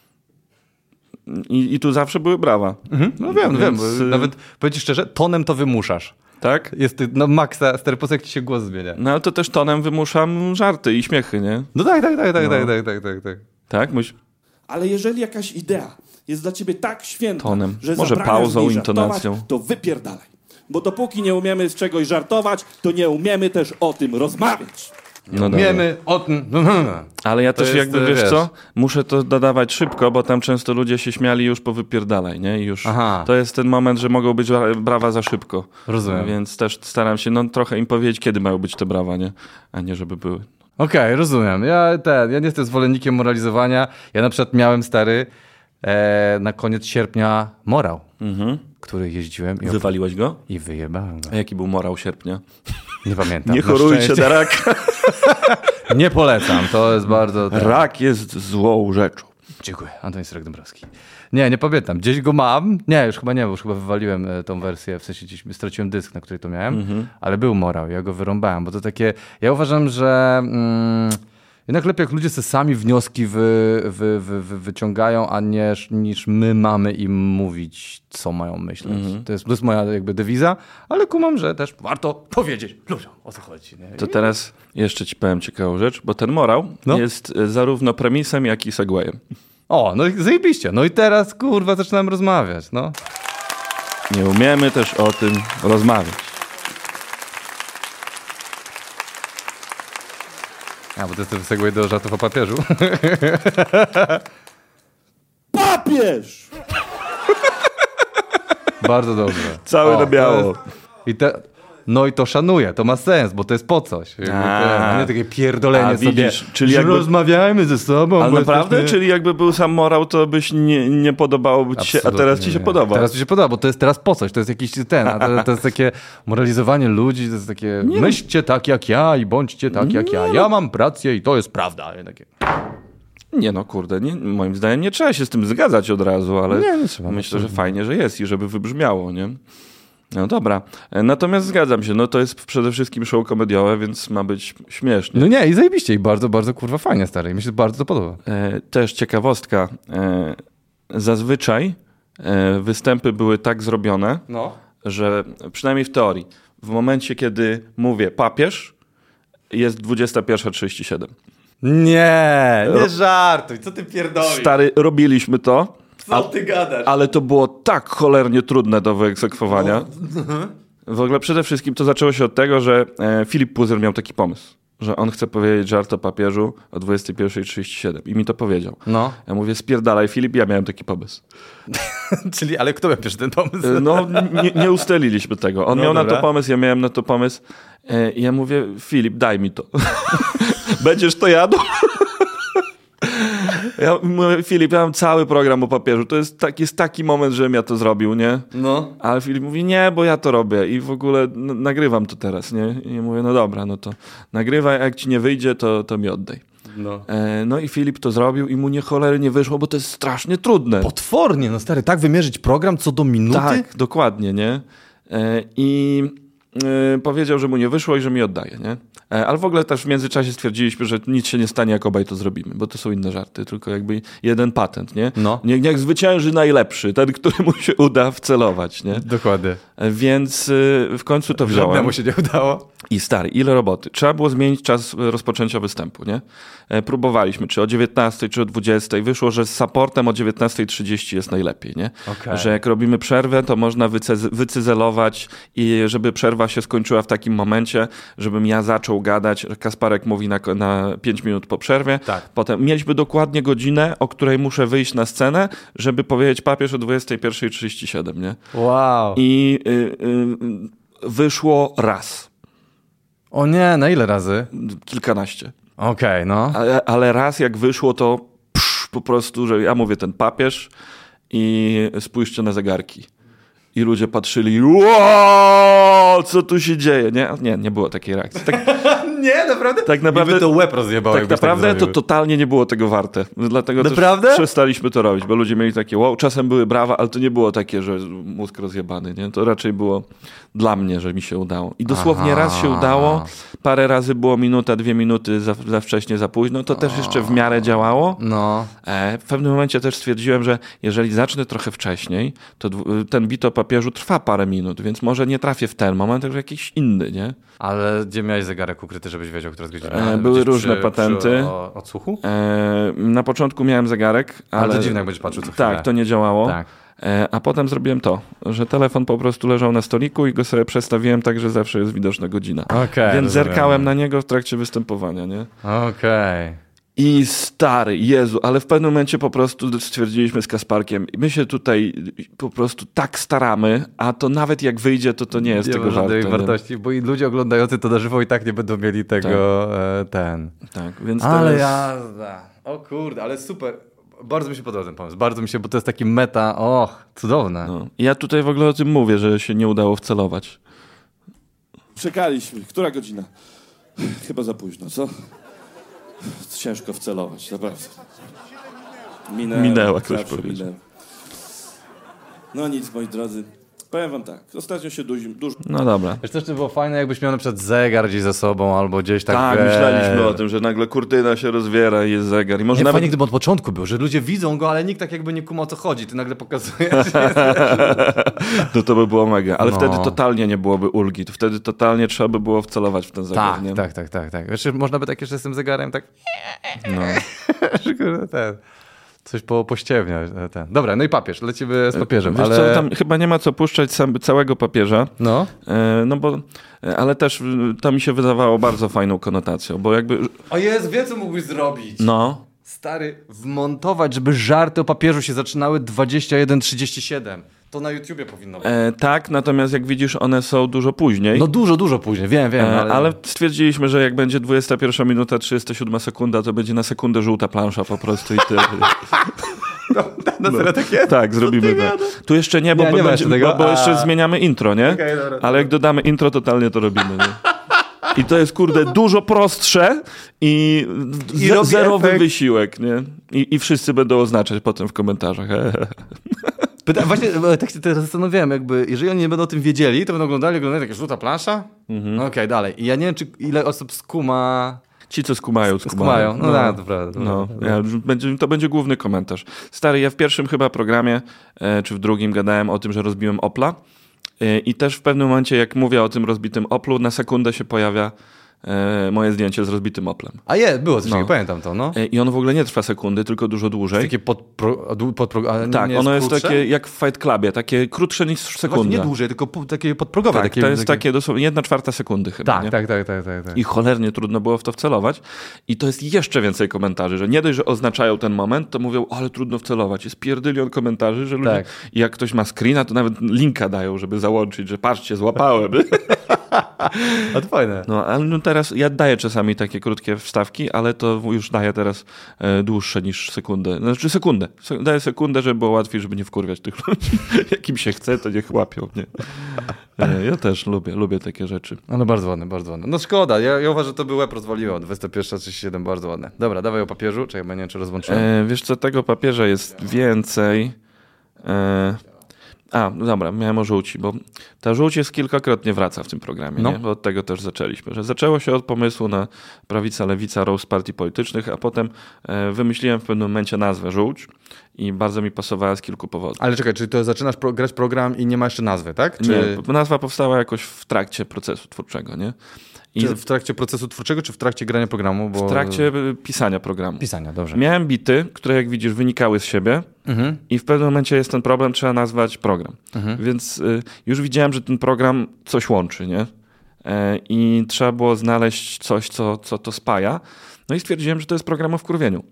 I tu zawsze były brawa. No wiem. Nawet, powiem ci szczerze, tonem to wymuszasz. Tak? Jest na maksa, stary, po co jak ci się głos zmienia? No ale to też tonem wymuszam żarty i śmiechy, nie? No tak. Tak? Ale jeżeli jakaś idea jest dla ciebie tak święta, tonem. że może pauzą, intonacją. To wypierdalaj. Bo dopóki nie umiemy z czegoś żartować, to nie umiemy też o tym rozmawiać. No umiemy o tym... Ale ja też jakby, wiesz co, muszę to dodawać szybko, bo tam często ludzie się śmiali już po wypierdalaj, nie? I już to jest ten moment, że mogą być brawa za szybko. Rozumiem. Więc też staram się trochę im powiedzieć, kiedy mają być te brawa, nie? A nie, żeby były. Okej, rozumiem. Ja nie jestem zwolennikiem moralizowania. Ja na przykład miałem, stary, na koniec sierpnia morał, który jeździłem. Wywaliłeś go? I wyjebałem go. A jaki był morał sierpnia? Nie pamiętam. Nie chorujcie na raka. Nie polecam, to jest bardzo... Rak jest złą rzeczą. Dziękuję. Antoni Syrek-Dąbrowski. Nie pamiętam. Gdzieś go mam. Nie, już chyba nie, bo już chyba wywaliłem tą wersję, w sensie gdzieś straciłem dysk, na której to miałem, ale był morał, ja go wyrąbałem, bo to takie... Ja uważam, że Jednak lepiej, jak ludzie sobie sami wnioski wyciągają, a nie niż my mamy im mówić, co mają myśleć. To jest moja jakby dewiza, ale kumam, że też warto powiedzieć ludziom, o co chodzi. Nie? To teraz jeszcze ci powiem ciekawą rzecz, bo ten morał jest zarówno premisem, jak i segwayem. O, no i zajebiście. No i teraz, kurwa, zaczynamy rozmawiać, no. Nie umiemy też o tym rozmawiać. A, bo to jest ten segway do żartów o papieżu. Papież! Bardzo dobrze. Cały na biało. No i to szanuję, to ma sens, bo to jest po coś. A nie takie pierdolenie widzisz, sobie, czyli że jakby... rozmawiajmy ze sobą. Ale naprawdę? Jesteśmy... Czyli jakby był sam morał, to byś nie podobało ci się, a teraz ci się podoba. Teraz mi się podoba, bo to jest teraz po coś, to jest jakiś a to jest takie moralizowanie ludzi, to jest takie myślcie tak jak ja i bądźcie tak jak ja. Ja mam rację i to jest prawda. Takie... Nie no, kurde, moim zdaniem nie trzeba się z tym zgadzać od razu, ale nie trzeba, myślę, że fajnie, że jest i żeby wybrzmiało, nie? No dobra, natomiast zgadzam się, no to jest przede wszystkim show komediowe, więc ma być śmiesznie. No nie, i zajebiście, i bardzo, bardzo kurwa fajnie, stary, mi się bardzo to podoba. Też ciekawostka, zazwyczaj występy były tak zrobione, że przynajmniej w teorii, w momencie kiedy mówię papież, jest 21:37. Nie żartuj, co ty pierdolisz? Stary, robiliśmy to. Co ty gadasz? Ale to było tak cholernie trudne do wyegzekwowania. W ogóle przede wszystkim to zaczęło się od tego, że Filip Puzyr miał taki pomysł, że on chce powiedzieć żart o papieżu o 21:37 i mi to powiedział. No. Ja mówię, spierdalaj Filip, ja miałem taki pomysł. Czyli, ale kto miał pierwszy ten pomysł? No, nie ustaliliśmy tego. On miał na to pomysł, ja miałem na to pomysł. I ja mówię, Filip, daj mi to. Będziesz to jadł? Ja mówię, Filip, ja mam cały program o papieżu. To jest taki moment, żebym ja to zrobił, nie? No. Ale Filip mówi, nie, bo ja to robię i w ogóle nagrywam to teraz, nie? I ja mówię, no dobra, no to nagrywaj, a jak ci nie wyjdzie, to mi oddaj. No i Filip to zrobił i mu cholernie wyszło, bo to jest strasznie trudne. Potwornie, no stary, tak wymierzyć program co do minuty? Tak, dokładnie, nie? I powiedział, że mu nie wyszło i że mi oddaje, nie? Ale w ogóle też w międzyczasie stwierdziliśmy, że nic się nie stanie, jak obaj to zrobimy, bo to są inne żarty, tylko jakby jeden patent, nie? No. Niech zwycięży najlepszy, ten, któremu się uda wcelować, nie? Dokładnie. Więc w końcu to wziąłem. Żadnemu się nie udało. I stary, ile roboty. Trzeba było zmienić czas rozpoczęcia występu, nie? Próbowaliśmy, czy o 19, czy o 20. Wyszło, że z supportem o 19:30 jest najlepiej, nie? Okay. Że jak robimy przerwę, to można wycyzelować i żeby przerwa się skończyła w takim momencie, żebym ja zaczął gadać. Kasparek mówi na 5 minut po przerwie. Tak. Potem mieliśmy dokładnie godzinę, o której muszę wyjść na scenę, żeby powiedzieć papież o 21:37, nie? Wow. I wyszło raz. O nie, na ile razy? Kilkanaście. Okej, no. Ale raz jak wyszło, to po prostu, że ja mówię ten papież i spójrzcie na zegarki. I ludzie patrzyli, wow, co tu się dzieje, nie? Nie było takiej reakcji. Nie, naprawdę? Tak naprawdę to łeb rozjebało. Tak naprawdę to totalnie nie było tego warte. Dlatego naprawdę? też przestaliśmy to robić, bo ludzie mieli takie wow, czasem były brawa, ale to nie było takie, że mózg rozjebany, nie? To raczej było dla mnie, że mi się udało. I dosłownie raz się udało, parę razy było minuta, 2 minuty za wcześnie, za późno, to też jeszcze w miarę działało. No. W pewnym momencie też stwierdziłem, że jeżeli zacznę trochę wcześniej, to ten bit o papieżu trwa parę minut, więc może nie trafię w ten moment, tylko jakiś inny, nie? Ale gdzie miałeś zegarek ukryty, żebyś wiedział, która jest godzina? Były różne patenty. Przy odsłuchu? Na początku miałem zegarek, ale to dziwne, jak będziesz patrzył co chwilę. Tak, to nie działało. Tak. A potem zrobiłem to, że telefon po prostu leżał na stoliku i go sobie przestawiłem tak, że zawsze jest widoczna godzina. Okay, więc zerkałem na niego w trakcie występowania, nie? Okej. I stary, Jezu, ale w pewnym momencie po prostu stwierdziliśmy z Kasparkiem, my się tutaj po prostu tak staramy, a to nawet jak wyjdzie, to nie jest tego warte. Wartości, bo i ludzie oglądający to na żywo i tak nie będą mieli tego, Tak, więc ale teraz... jazda. O kurde, ale super. Bardzo mi się podoba ten pomysł. Bardzo mi się, bo to jest taki meta. Cudowne. No. Ja tutaj w ogóle o tym mówię, że się nie udało wcelować. Czekaliśmy. Która godzina? Chyba za późno, co? Ciężko wcelować, naprawdę. Minęła, ktoś powiedział. No nic, moi drodzy. Powiem wam tak, ostatnio się dużo... No dobra. Wiesz, też to było fajne, jakbyś miał na przykład zegar gdzieś ze sobą, albo gdzieś tak... Tak, myśleliśmy o tym, że nagle kurtyna się rozwiera i jest zegar. I może Nie, nawet... fajnie, gdyby od początku był, że ludzie widzą go, ale nikt tak jakby nie kuma, o co chodzi. Ty nagle pokazujesz... No to by było mega. Ale No. wtedy totalnie nie byłoby ulgi. To wtedy totalnie trzeba by było wcelować w ten zegar, Tak, nie? tak. Wiesz, można by tak jeszcze z tym zegarem tak... No. że kurde, coś pościewniać. Dobra, no i papież. Lecimy z papieżem. Wiesz ale... co, tam chyba nie ma co puszczać całego papieża. No. No bo... Ale też to mi się wydawało bardzo fajną konotacją, bo jakby... O Jezu, wie co mógłbyś zrobić. No... Stary, wmontować, żeby żarty o papieżu się zaczynały 21:37. To na YouTubie powinno być. Tak, natomiast jak widzisz, one są dużo później. No dużo później, wiem. Ale stwierdziliśmy, że jak będzie 21 minuta 37 sekunda, to będzie na sekundę żółta plansza po prostu i tyle. No serio tak jest? Tak, zrobimy to. Tu jeszcze nie, bo, Nie ma będzie, jeszcze tego. bo jeszcze zmieniamy intro, nie? Okej, dobra. Ale jak dodamy intro, totalnie to robimy. Nie? I to jest, kurde, dużo prostsze i robi zerowy efekt. wysiłek, nie? I wszyscy będą oznaczać potem w komentarzach. Właśnie tak się teraz zastanawiałem, jakby, jeżeli oni nie będą o tym wiedzieli, to będą oglądali takie żółta plansza? No okej, dalej. I ja nie wiem, ile osób skuma... Ci, co skumają. No tak, to prawda. No, to będzie główny komentarz. Stary, ja w pierwszym chyba programie, czy w drugim gadałem o tym, że rozbiłem Opla i też w pewnym momencie, jak mówię o tym rozbitym Oplu, na sekundę się pojawia moje zdjęcie z rozbitym Oplem. Było coś takiego, pamiętam to, no. I ono w ogóle nie trwa sekundy, tylko dużo dłużej. Takie Tak, nie ono jest krótsze? takie jak w Fight Clubie, takie krótsze niż Właśnie sekunda. nie dłużej, tylko takie podprogowe. Tak, to jest takie dosłownie 1/4 sekundy chyba. Tak, nie? tak. I cholernie trudno było w to wcelować. I to jest jeszcze więcej komentarzy, że nie dość, że oznaczają ten moment, to mówią, ale trudno wcelować. Jest pierdylion komentarzy, że ludzie, Tak. i jak ktoś ma screena, to nawet linka dają, żeby załączyć, że patrzcie, złapałem. A to fajne. No, ale no teraz ja daję czasami takie krótkie wstawki, ale to już daję teraz dłuższe niż sekundę. Znaczy sekundę. Daję sekundę, żeby było łatwiej, żeby nie wkurwiać tych ludzi. Jak im się chce, to niech łapią. Nie? Ja też lubię takie rzeczy. No bardzo ładne. No szkoda, ja uważam, że to by łeb rozwaliło. 21:37, bardzo ładne. Dobra, dawaj o papieżu. Czekaj, bo nie wiem, czy rozłączyłem. Wiesz co, tego papieża jest więcej. No dobra, miałem o żółci, bo ta żółć jest kilkakrotnie wraca w tym programie, nie? Bo od tego też zaczęliśmy, że zaczęło się od pomysłu na prawica, lewica, roast partii politycznych, a potem wymyśliłem w pewnym momencie nazwę żółć i bardzo mi pasowała z kilku powodów. Ale czekaj, czyli to zaczynasz grać program i nie ma jeszcze nazwy, tak? Czy... Nie, nazwa powstała jakoś w trakcie procesu twórczego, nie? Czy w trakcie procesu twórczego, czy w trakcie grania programu? Bo... W trakcie pisania programu. Pisania, dobrze. Miałem bity, które jak widzisz wynikały z siebie i w pewnym momencie jest ten problem, trzeba nazwać program. Więc już widziałem, że ten program coś łączy, nie? I trzeba było znaleźć coś, co to spaja. No i stwierdziłem, że to jest program o wkurwieniu.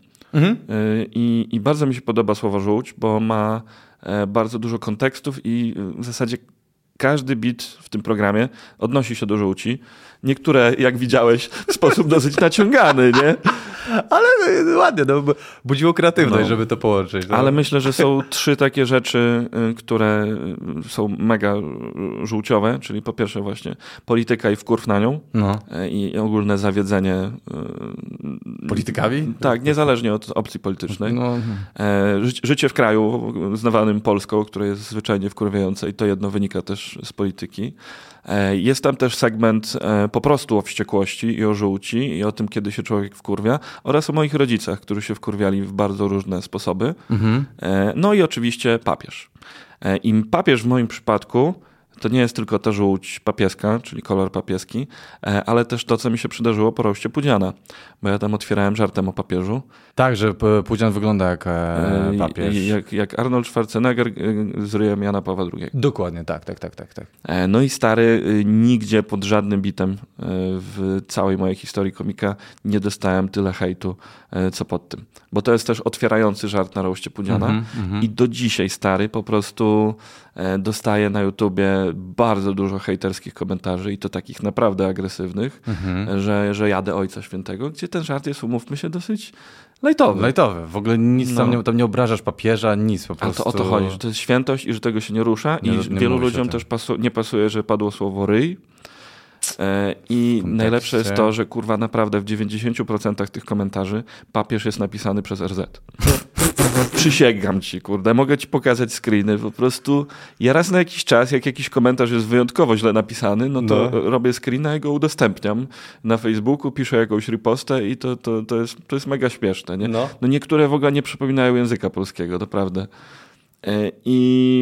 I bardzo mi się podoba słowo żółć, bo ma bardzo dużo kontekstów i w zasadzie każdy bit w tym programie odnosi się do żółci. Niektóre, jak widziałeś, w sposób dosyć naciągany, nie? Ale ładnie, budziło kreatywność, żeby to połączyć. No. Ale myślę, że są 3 takie rzeczy, które są mega żółciowe, czyli po pierwsze właśnie polityka i wkurw na nią i ogólne zawiedzenie politykami? Tak, niezależnie od opcji politycznej. Życie w kraju znawanym Polską, które jest zwyczajnie wkurwiające i to jedno wynika też z polityki. Jest tam też segment po prostu o wściekłości i o żółci i o tym, kiedy się człowiek wkurwia oraz o moich rodzicach, którzy się wkurwiali w bardzo różne sposoby. No i oczywiście papież. I papież w moim przypadku to nie jest tylko ta żółć papieska, czyli kolor papieski, ale też to, co mi się przydarzyło po roście Pudziana, bo ja tam otwierałem żartem o papieżu. Tak, że Pudzian wygląda jak papież. Jak Arnold Schwarzenegger z ryjem Jana Pawła II. Dokładnie, tak. No i stary, nigdzie pod żadnym bitem w całej mojej historii komika nie dostałem tyle hejtu, co pod tym. Bo to jest też otwierający żart na roście Pudziana i do dzisiaj, stary, po prostu dostaję na YouTubie bardzo dużo hejterskich komentarzy i to takich naprawdę agresywnych, że jadę Ojca Świętego, gdzie ten żart jest, umówmy się, dosyć lajtowy. W ogóle nic tam nie obrażasz papieża, nic po prostu. A to o to chodzi, że to jest świętość i że tego się nie rusza wielu ludziom też nie pasuje, że padło słowo ryj. I najlepsze jest to, że kurwa naprawdę w 90% tych komentarzy papież jest napisany przez RZ. Przysięgam ci, kurde, mogę ci pokazać screeny, po prostu ja raz na jakiś czas, jak jakiś komentarz jest wyjątkowo źle napisany, no to robię screena i go udostępniam na Facebooku, piszę jakąś ripostę i to jest mega śmieszne, nie? No niektóre w ogóle nie przypominają języka polskiego, naprawdę. I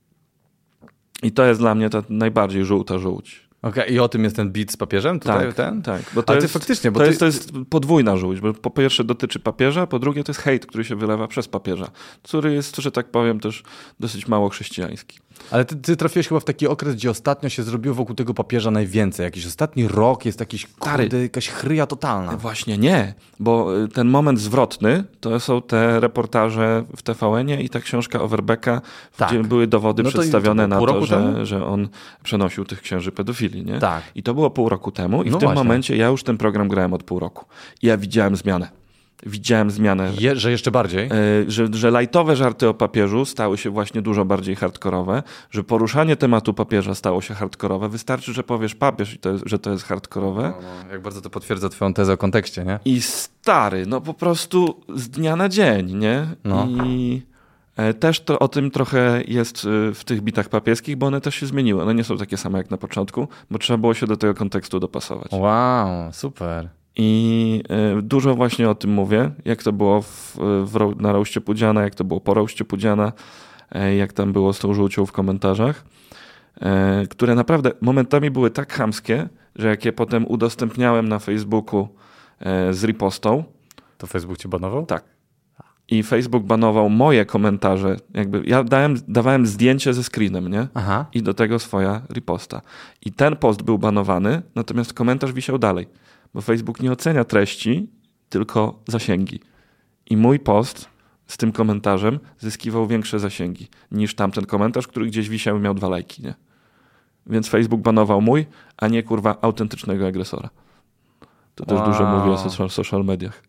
to jest dla mnie ta najbardziej żółta żółć. Okej, i o tym jest ten beat z papieżem? Tutaj, tak. Bo to jest faktycznie, bo to jest podwójna żółć, bo po pierwsze dotyczy papieża, po drugie to jest hejt, który się wylewa przez papieża, który jest, że tak powiem, też dosyć mało chrześcijański. Ale ty trafiłeś chyba w taki okres, gdzie ostatnio się zrobiło wokół tego papieża najwięcej. Jakiś ostatni rok jest jakiś, jakaś chryja totalna. Właśnie nie, bo ten moment zwrotny to są te reportaże w TVN-ie i ta książka Overbecka, gdzie były dowody przedstawione na to, że on przenosił tych księży pedofilii. Nie? Tak. I to było pół roku temu i w tym momencie ja już ten program grałem od pół roku. I ja widziałem zmianę. Że jeszcze bardziej? Że lajtowe żarty o papieżu stały się właśnie dużo bardziej hardkorowe, że poruszanie tematu papieża stało się hardkorowe. Wystarczy, że powiesz papież i że to jest hardkorowe. No, jak bardzo to potwierdza twoją tezę o kontekście, nie? I stary, no po prostu z dnia na dzień, nie? No. I też to o tym trochę jest w tych bitach papieskich, bo one też się zmieniły. One nie są takie same jak na początku, bo trzeba było się do tego kontekstu dopasować. Wow, super. I dużo właśnie o tym mówię, jak to było na roście Pudziana, jak to było po roście Pudziana, jak tam było z tą żółcią w komentarzach, które naprawdę momentami były tak chamskie, że jak je potem udostępniałem na Facebooku z ripostą. To Facebook cię banował? Tak. I Facebook banował moje komentarze. Jakby ja dawałem zdjęcie ze screenem, nie? Aha. I do tego swoja riposta. I ten post był banowany, natomiast komentarz wisiał dalej. Bo Facebook nie ocenia treści, tylko zasięgi. I mój post z tym komentarzem zyskiwał większe zasięgi niż tamten komentarz, który gdzieś wisiał i miał 2 lajki, nie? Więc Facebook banował mój, a nie kurwa autentycznego agresora. To też dużo mówi o social mediach.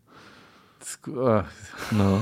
No.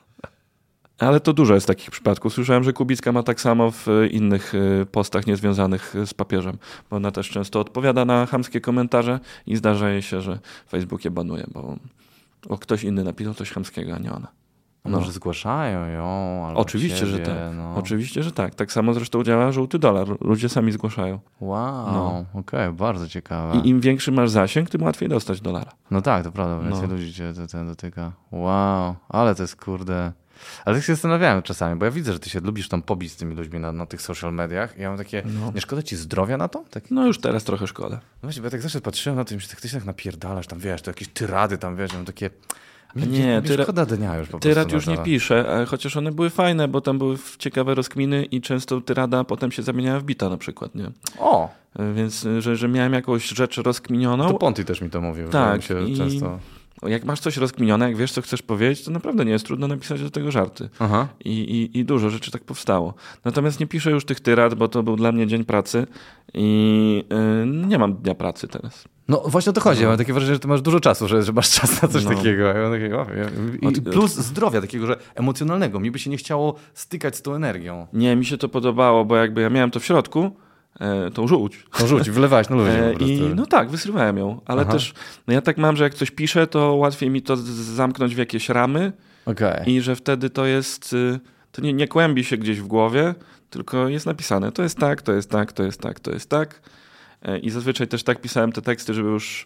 Ale to dużo jest takich przypadków. Słyszałem, że Kubicka ma tak samo w innych postach niezwiązanych z papieżem, bo ona też często odpowiada na chamskie komentarze i zdarza jej się, że Facebook je banuje, bo ktoś inny napisał coś chamskiego, a nie ona. No. Może zgłaszają ją, albo oczywiście, ciebie, że tak. No. Oczywiście, że tak. Tak samo zresztą działa żółty dolar. Ludzie sami zgłaszają. Wow, okej, bardzo ciekawe. I im większy masz zasięg, tym łatwiej dostać dolara. No tak, to prawda, więcej ludzi cię dotyka. Wow, ale to jest kurde... Ale tak się zastanawiałem czasami, bo ja widzę, że ty się lubisz tam pobić z tymi ludźmi na tych social mediach. I ja mam takie, nie szkoda ci zdrowia na to? Tak? No już teraz trochę szkoda. No właśnie, bo ja tak zawsze patrzyłem na to i myślę, ty się tak napierdalasz, tam wiesz, to jakieś tyrady tam, wiesz, mam takie... Nie, szkoda dnia już po prostu. Tyrad już nie piszę, chociaż one były fajne, bo tam były ciekawe rozkminy i często tyrada potem się zamieniała w bita na przykład, nie? O! Więc, że miałem jakąś rzecz rozkminioną. To Ponty też mi to mówił. Tak. Się często... Jak masz coś rozkminione, jak wiesz, co chcesz powiedzieć, to naprawdę nie jest trudno napisać do tego żarty. Aha. I dużo rzeczy tak powstało. Natomiast nie piszę już tych tyrad, bo to był dla mnie dzień pracy i nie mam dnia pracy teraz. No właśnie o to chodzi. Ja mam takie wrażenie, że ty masz dużo czasu, że masz czas na coś takiego. Ja mam takiego. Plus zdrowia takiego, że emocjonalnego. Mi by się nie chciało stykać z tą energią. Nie, mi się to podobało, bo jakby ja miałem to w środku, tą żółć. Tą żółć, wylewałeś na ludzi po prostu. No tak, wysyłałem ją, ale też ja tak mam, że jak coś piszę, to łatwiej mi to zamknąć w jakieś ramy i że wtedy to jest, to nie kłębi się gdzieś w głowie, tylko jest napisane, to jest tak, to jest tak, to jest tak, to jest tak i zazwyczaj też tak pisałem te teksty, żeby już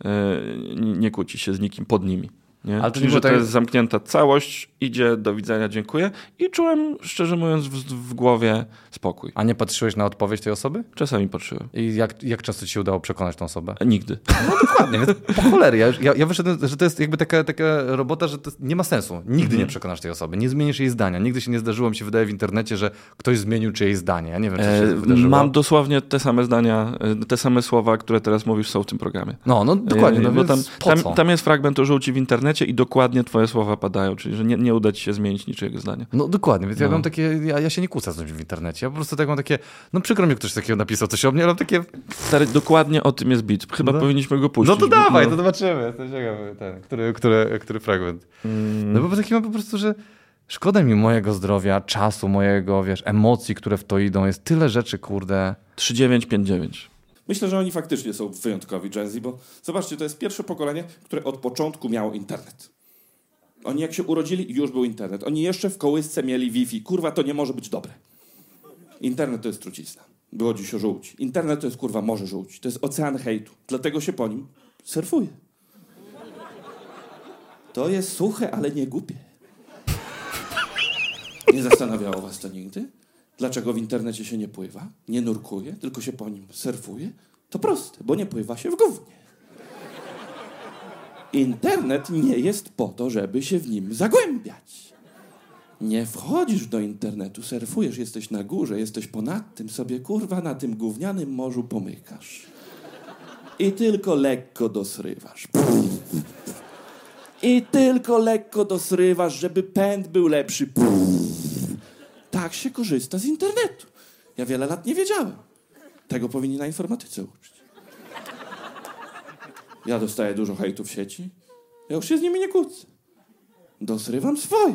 nie kłócić się z nikim pod nimi. Nie? Ale czyli, że to jest zamknięta całość, idzie, do widzenia, dziękuję i czułem, szczerze mówiąc, w głowie spokój. A nie patrzyłeś na odpowiedź tej osoby? Czasami patrzyłem. I jak często ci się udało przekonać tą osobę? Nigdy. No dokładnie, więc po cholery. Ja wyszedłem, że to jest jakby taka robota, że to nie ma sensu. Nigdy nie przekonasz tej osoby, nie zmienisz jej zdania. Nigdy się nie zdarzyło, mi się wydaje w internecie, że ktoś zmienił czyjeś zdanie. Ja nie wiem, czy się wydarzyło. Mam dosłownie te same zdania, te same słowa, które teraz mówisz, są w tym programie. No dokładnie. No bo tam jest fragment o żółci w internecie i dokładnie twoje słowa padają, czyli że nie uda ci się zmienić niczyjego zdania. No dokładnie, więc ja mam takie, ja się nie kłócę z czymś w internecie, ja po prostu tak mam takie, no przykro mi, ktoś takiego napisał coś o mnie, ale mam takie... Stary, dokładnie o tym jest beat. Chyba powinniśmy go puścić. No to dawaj, to zobaczymy. Jestem ciekawy, który fragment. No bo taki mam po prostu, że szkoda mi mojego zdrowia, czasu mojego, wiesz, emocji, które w to idą. Jest tyle rzeczy, kurde. 3959. Myślę, że oni faktycznie są wyjątkowi Gen Z, bo zobaczcie, to jest pierwsze pokolenie, które od początku miało internet. Oni jak się urodzili, już był internet. Oni jeszcze w kołysce mieli Wi-Fi. Kurwa, to nie może być dobre. Internet to jest trucizna. Było dziś o żółci. Internet to jest, kurwa, morze żółci. To jest ocean hejtu. Dlatego się po nim surfuje. To jest suche, ale nie głupie. Nie zastanawiało was to nigdy? Dlaczego w internecie się nie pływa, nie nurkuje, tylko się po nim surfuje? To proste, bo nie pływa się w gównie. Internet nie jest po to, żeby się w nim zagłębiać. Nie wchodzisz do internetu, surfujesz, jesteś na górze, jesteś ponad tym, sobie kurwa na tym gównianym morzu pomykasz. I tylko lekko dosrywasz. I tylko lekko dosrywasz, żeby pęd był lepszy. Tak się korzysta z internetu. Ja wiele lat nie wiedziałem. Tego powinni na informatyce uczyć. Ja dostaję dużo hejtu w sieci. Ja już się z nimi nie kłócę. Dosrywam swoje.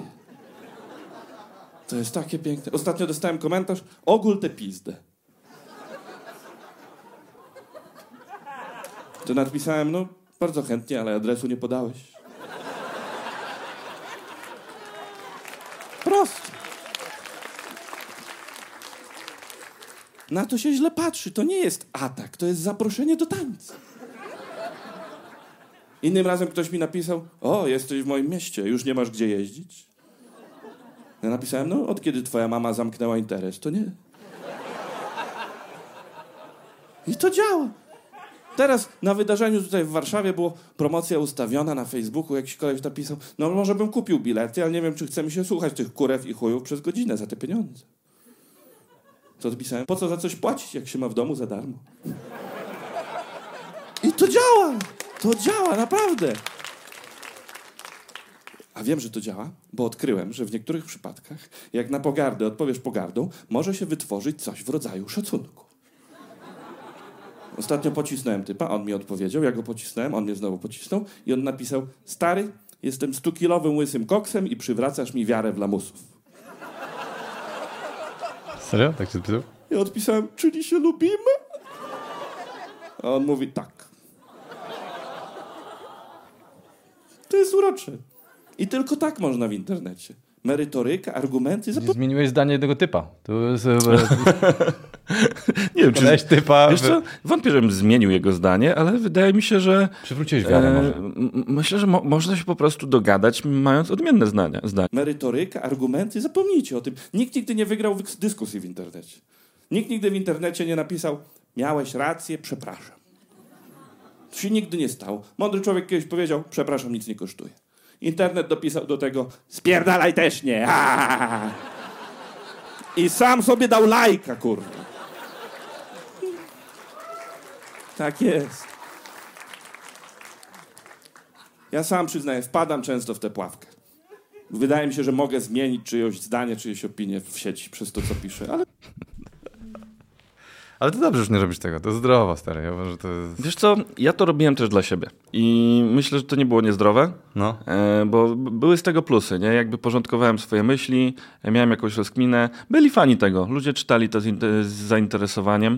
To jest takie piękne. Ostatnio dostałem komentarz: ogól tę pizdę. To napisałem: no bardzo chętnie, ale adresu nie podałeś. Proste. Na to się źle patrzy. To nie jest atak, to jest zaproszenie do tańca. Innym razem ktoś mi napisał: o, jesteś w moim mieście, już nie masz gdzie jeździć? Ja napisałem: no, od kiedy twoja mama zamknęła interes, to nie. I to działa. Teraz na wydarzeniu tutaj w Warszawie była promocja ustawiona na Facebooku. Jakiś koleś napisał: no może bym kupił bilety, ale nie wiem, czy chce mi się słuchać tych kurew i chujów przez godzinę za te pieniądze. To odpisałem: po co za coś płacić, jak się ma w domu za darmo? I to działa. To działa, naprawdę. A wiem, że to działa, bo odkryłem, że w niektórych przypadkach, jak na pogardę odpowiesz pogardą, może się wytworzyć coś w rodzaju szacunku. Ostatnio pocisnąłem typa, on mi odpowiedział, ja go pocisnąłem, on mnie znowu pocisnął i on napisał: stary, jestem 100-kilowym łysym koksem i przywracasz mi wiarę w lamusów. Serio? Tak się odpisał? Ja odpisałem: czyli się lubimy? A on mówi: tak. To jest urocze. I tylko tak można w internecie. Merytoryka, argumenty... Zmieniłeś zdanie jednego typa. To jest... Nie wiem, czy... typa... Wiesz co? Wątpię, żebym zmienił jego zdanie, ale wydaje mi się, że... Przywróciłeś wiarę może. Myślę, że można się po prostu dogadać, mając odmienne zdania. Merytoryka, argumenty, zapomnijcie o tym. Nikt nigdy nie wygrał dyskusji w internecie. Nikt nigdy w internecie nie napisał: miałeś rację, przepraszam. To się nigdy nie stało. Mądry człowiek kiedyś powiedział: przepraszam, nic nie kosztuje. Internet dopisał do tego: spierdalaj też nie. I sam sobie dał lajka, kurwa. Tak jest. Ja sam przyznaję, wpadam często w tę pułapkę. Wydaje mi się, że mogę zmienić czyjeś zdanie, czyjeś opinie w sieci przez to, co piszę, ale... Ale to dobrze, że nie robisz tego. To zdrowo, stary. Ja uważam, że to jest... Wiesz co, ja to robiłem też dla siebie. I myślę, że to nie było niezdrowe, No. Bo były z tego plusy, nie? Jakby porządkowałem swoje myśli, miałem jakąś rozkminę. Byli fani tego. Ludzie czytali to z zainteresowaniem.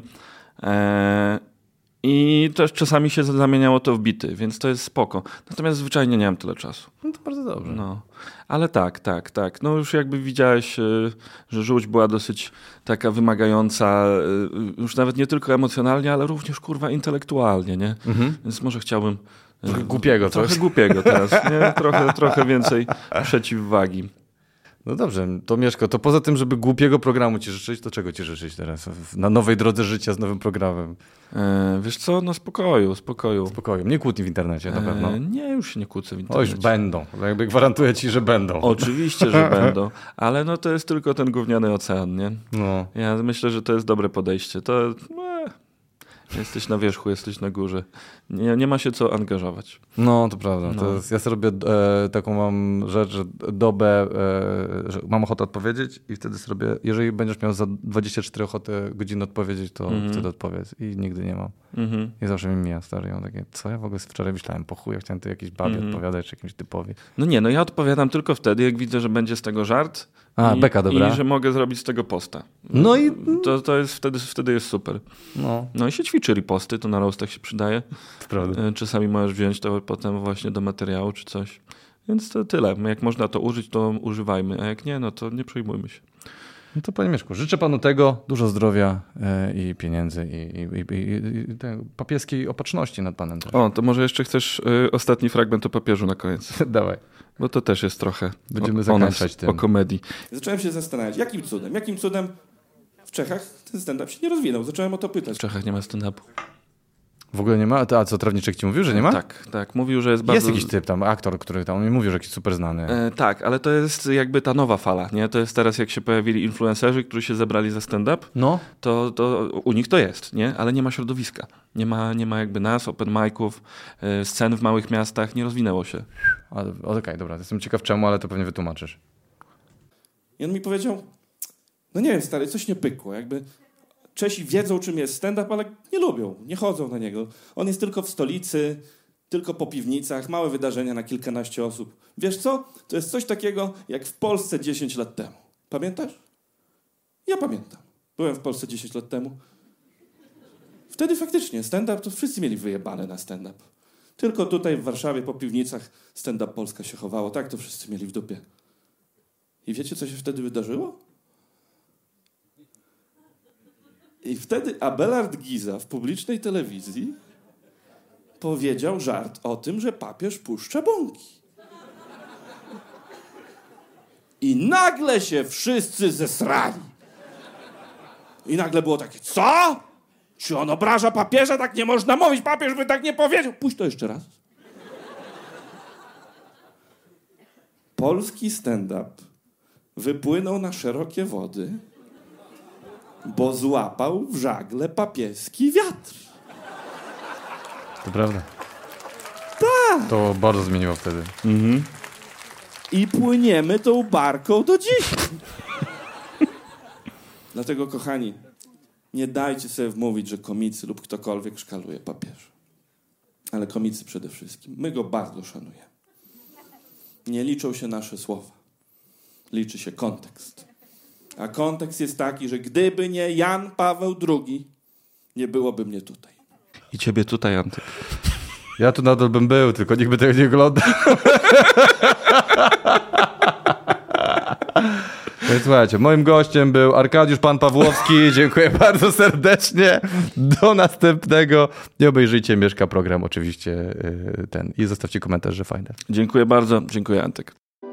I też czasami się zamieniało to w bity, więc to jest spoko. Natomiast zwyczajnie nie mam tyle czasu. No to bardzo dobrze. No. Ale tak. No już jakby widziałeś, że żółć była dosyć taka wymagająca, już nawet nie tylko emocjonalnie, ale również, kurwa, intelektualnie, nie? Więc może chciałbym... Głupiego trochę coś. głupiego teraz, nie? Trochę więcej przeciwwagi. No dobrze, to Mieszko, to poza tym, żeby głupiego programu ci życzyć, to czego ci życzyć teraz? Na nowej drodze życia z nowym programem. Wiesz co, no spokoju. Spokoju, nie kłótni w internecie na pewno. Nie, już się nie kłócę w O, internecie. już będą, jakby gwarantuję ci, że będą. Oczywiście, że będą, ale no to jest tylko ten gówniany ocean, nie? No. Ja myślę, że to jest dobre podejście. To jesteś na wierzchu, jesteś na górze. Nie ma się co angażować. No, to prawda. No. To jest, ja sobie robię taką mam rzecz, że dobę, że mam ochotę odpowiedzieć i wtedy sobie robię, jeżeli będziesz miał za 24 godziny odpowiedzieć, to wtedy odpowiedz. I nigdy nie mam. I zawsze mi mija, stary. Ja mam takie, co ja w ogóle wczoraj myślałem? Po chuj, ja chciałem tu jakiejś babie odpowiadać, czy jakimś typowi. No ja odpowiadam tylko wtedy, jak widzę, że będzie z tego żart. Beka, dobra. I że mogę zrobić z tego posta. No i... To jest wtedy jest super. No i się ćwiczy riposty, to na roastach się przydaje. To prawda. Czasami możesz wziąć to potem właśnie do materiału czy coś. Więc to tyle. Jak można to użyć, to używajmy, a jak nie, no to nie przejmujmy się. No to panie Mieszku, życzę panu tego, dużo zdrowia i pieniędzy i papieskiej opatrzności nad panem też. O, to może jeszcze chcesz ostatni fragment o papieżu na koniec. Dawaj. Bo to też jest trochę Będziemy zakończać tym. O komedii. Zacząłem się zastanawiać, jakim cudem w Czechach ten stand-up się nie rozwinął. Zacząłem o to pytać. W Czechach nie ma stand-upu. W ogóle nie ma? A co, Trawniczek ci mówił, że nie ma? Tak. Mówił, że jest bardzo... Jest jakiś typ tam, aktor, który tam mi mówił, że jakiś super znany. Tak, ale to jest jakby ta nowa fala, nie? To jest teraz, jak się pojawili influencerzy, którzy się zebrali za stand-up, No. to u nich to jest, nie? Ale nie ma środowiska. Nie ma jakby nas, open mic'ów, scen w małych miastach, nie rozwinęło się. Okej, dobra, jestem ciekaw czemu, ale to pewnie wytłumaczysz. I on mi powiedział, no nie wiem, stary, coś nie pykło, jakby... Czesi wiedzą, czym jest stand-up, ale nie lubią, nie chodzą na niego. On jest tylko w stolicy, tylko po piwnicach, małe wydarzenia na kilkanaście osób. Wiesz co? To jest coś takiego, jak w Polsce 10 lat temu. Pamiętasz? Ja pamiętam. Byłem w Polsce 10 lat temu. Wtedy faktycznie stand-up, to wszyscy mieli wyjebane na stand-up. Tylko tutaj w Warszawie po piwnicach stand-up Polska się chowało. Tak to wszyscy mieli w dupie. I wiecie, co się wtedy wydarzyło? I wtedy Abelard Giza w publicznej telewizji powiedział żart o tym, że papież puszcza bąki. I nagle się wszyscy zesrali. I nagle było takie, co? Czy on obraża papieża? Tak nie można mówić, papież by tak nie powiedział. Puść to jeszcze raz. Polski stand-up wypłynął na szerokie wody, bo złapał w żagle papieski wiatr. To prawda. Tak. To bardzo zmieniło wtedy. I płyniemy tą barką do dziś. Dlatego, kochani, nie dajcie sobie wmówić, że komicy lub ktokolwiek szkaluje papieża. Ale komicy przede wszystkim. My go bardzo szanujemy. Nie liczą się nasze słowa. Liczy się kontekst. A kontekst jest taki, że gdyby nie Jan Paweł II, nie byłoby mnie tutaj. I ciebie tutaj, Antek. Ja tu nadal bym był, tylko nikt by tego nie oglądał. Więc słuchajcie, moim gościem był Arkadiusz Pan Pawłowski. Dziękuję bardzo serdecznie. Do następnego. Nie obejrzyjcie Mieszka program oczywiście ten. I zostawcie komentarz, że fajne. Dziękuję bardzo. Dziękuję, Antek.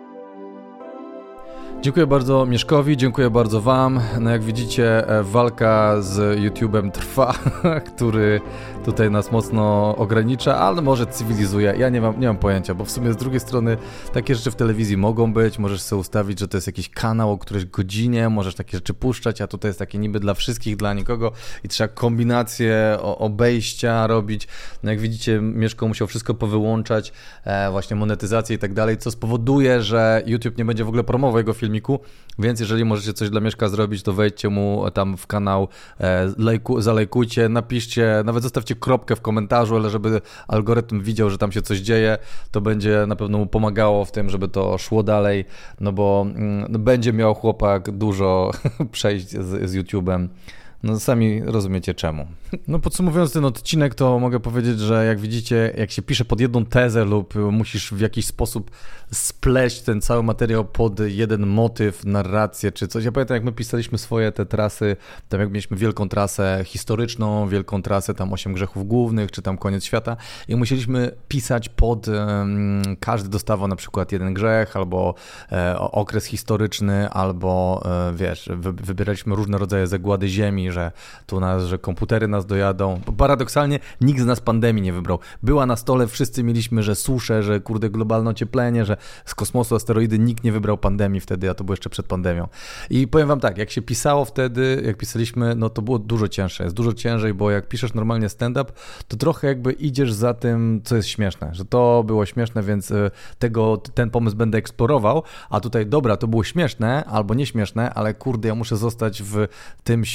Dziękuję bardzo Mieszkowi, dziękuję bardzo wam. No jak widzicie, walka z YouTube'em trwa, który tutaj nas mocno ogranicza, ale może cywilizuje. Ja nie mam pojęcia, bo w sumie z drugiej strony takie rzeczy w telewizji mogą być. Możesz sobie ustawić, że to jest jakiś kanał o którejś godzinie, możesz takie rzeczy puszczać, a tutaj jest takie niby dla wszystkich, dla nikogo i trzeba kombinacje obejścia robić. No jak widzicie, Mieszko musiał wszystko powyłączać, właśnie monetyzację i tak dalej, co spowoduje, że YouTube nie będzie w ogóle promował jego filmiku, więc jeżeli możecie coś dla Mieszka zrobić, to wejdźcie mu tam w kanał, zalajkujcie, napiszcie, nawet zostawcie kropkę w komentarzu, ale żeby algorytm widział, że tam się coś dzieje, to będzie na pewno mu pomagało w tym, żeby to szło dalej, no bo będzie miał chłopak dużo przejść z YouTube'em. No sami rozumiecie czemu. No podsumowując ten odcinek, to mogę powiedzieć, że jak widzicie, jak się pisze pod jedną tezę lub musisz w jakiś sposób spleść ten cały materiał pod jeden motyw, narrację czy coś. Ja pamiętam, jak my pisaliśmy swoje te trasy, tam jak mieliśmy wielką trasę historyczną, wielką trasę tam 8 grzechów głównych, czy tam koniec świata i musieliśmy pisać pod, każdy dostawał na przykład jeden grzech, albo okres historyczny, albo wiesz, wybieraliśmy różne rodzaje zagłady ziemi, że komputery nas dojadą. Paradoksalnie nikt z nas pandemii nie wybrał. Była na stole, wszyscy mieliśmy, że susze, że kurde globalne ocieplenie, że z kosmosu asteroidy, nikt nie wybrał pandemii wtedy, a to było jeszcze przed pandemią. I powiem wam tak, jak się pisało wtedy, jak pisaliśmy, no to było dużo cięższe. Jest dużo ciężej, bo jak piszesz normalnie stand-up, to trochę jakby idziesz za tym, co jest śmieszne, że to było śmieszne, więc ten pomysł będę eksplorował, a tutaj dobra, to było śmieszne albo nieśmieszne, ale kurde, ja muszę zostać w tym świecie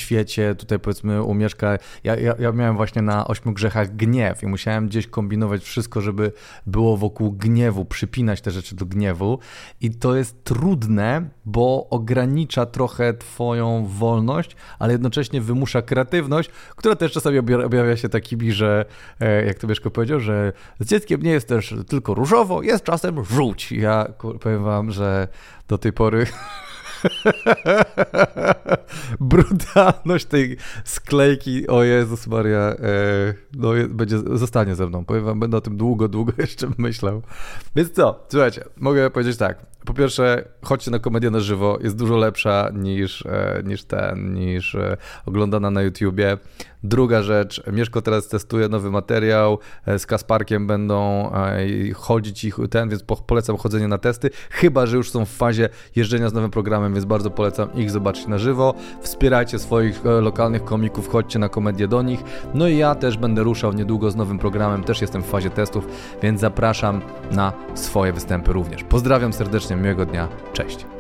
gdzie tutaj powiedzmy u Mieszka, ja miałem właśnie na 8 grzechach gniew i musiałem gdzieś kombinować wszystko, żeby było wokół gniewu, przypinać te rzeczy do gniewu i to jest trudne, bo ogranicza trochę twoją wolność, ale jednocześnie wymusza kreatywność, która też czasami objawia się takimi, że jak to Mieszko powiedział, że z dzieckiem nie jest też tylko różowo, jest czasem żółć. Ja powiem wam, że do tej pory brutalność tej sklejki, o Jezus Maria, no zostanie ze mną. Powiem wam, będę o tym długo jeszcze myślał. Więc co, słuchajcie, mogę powiedzieć tak. Po pierwsze, chodźcie na komedię na żywo, jest dużo lepsza niż oglądana na YouTubie. Druga rzecz, Mieszko teraz testuje nowy materiał, z Kasparkiem będą chodzić więc polecam chodzenie na testy, chyba że już są w fazie jeżdżenia z nowym programem, więc bardzo polecam ich zobaczyć na żywo. Wspierajcie swoich lokalnych komików, chodźcie na komedię do nich. No i ja też będę ruszał niedługo z nowym programem, też jestem w fazie testów, więc zapraszam na swoje występy również. Pozdrawiam serdecznie, miłego dnia, cześć.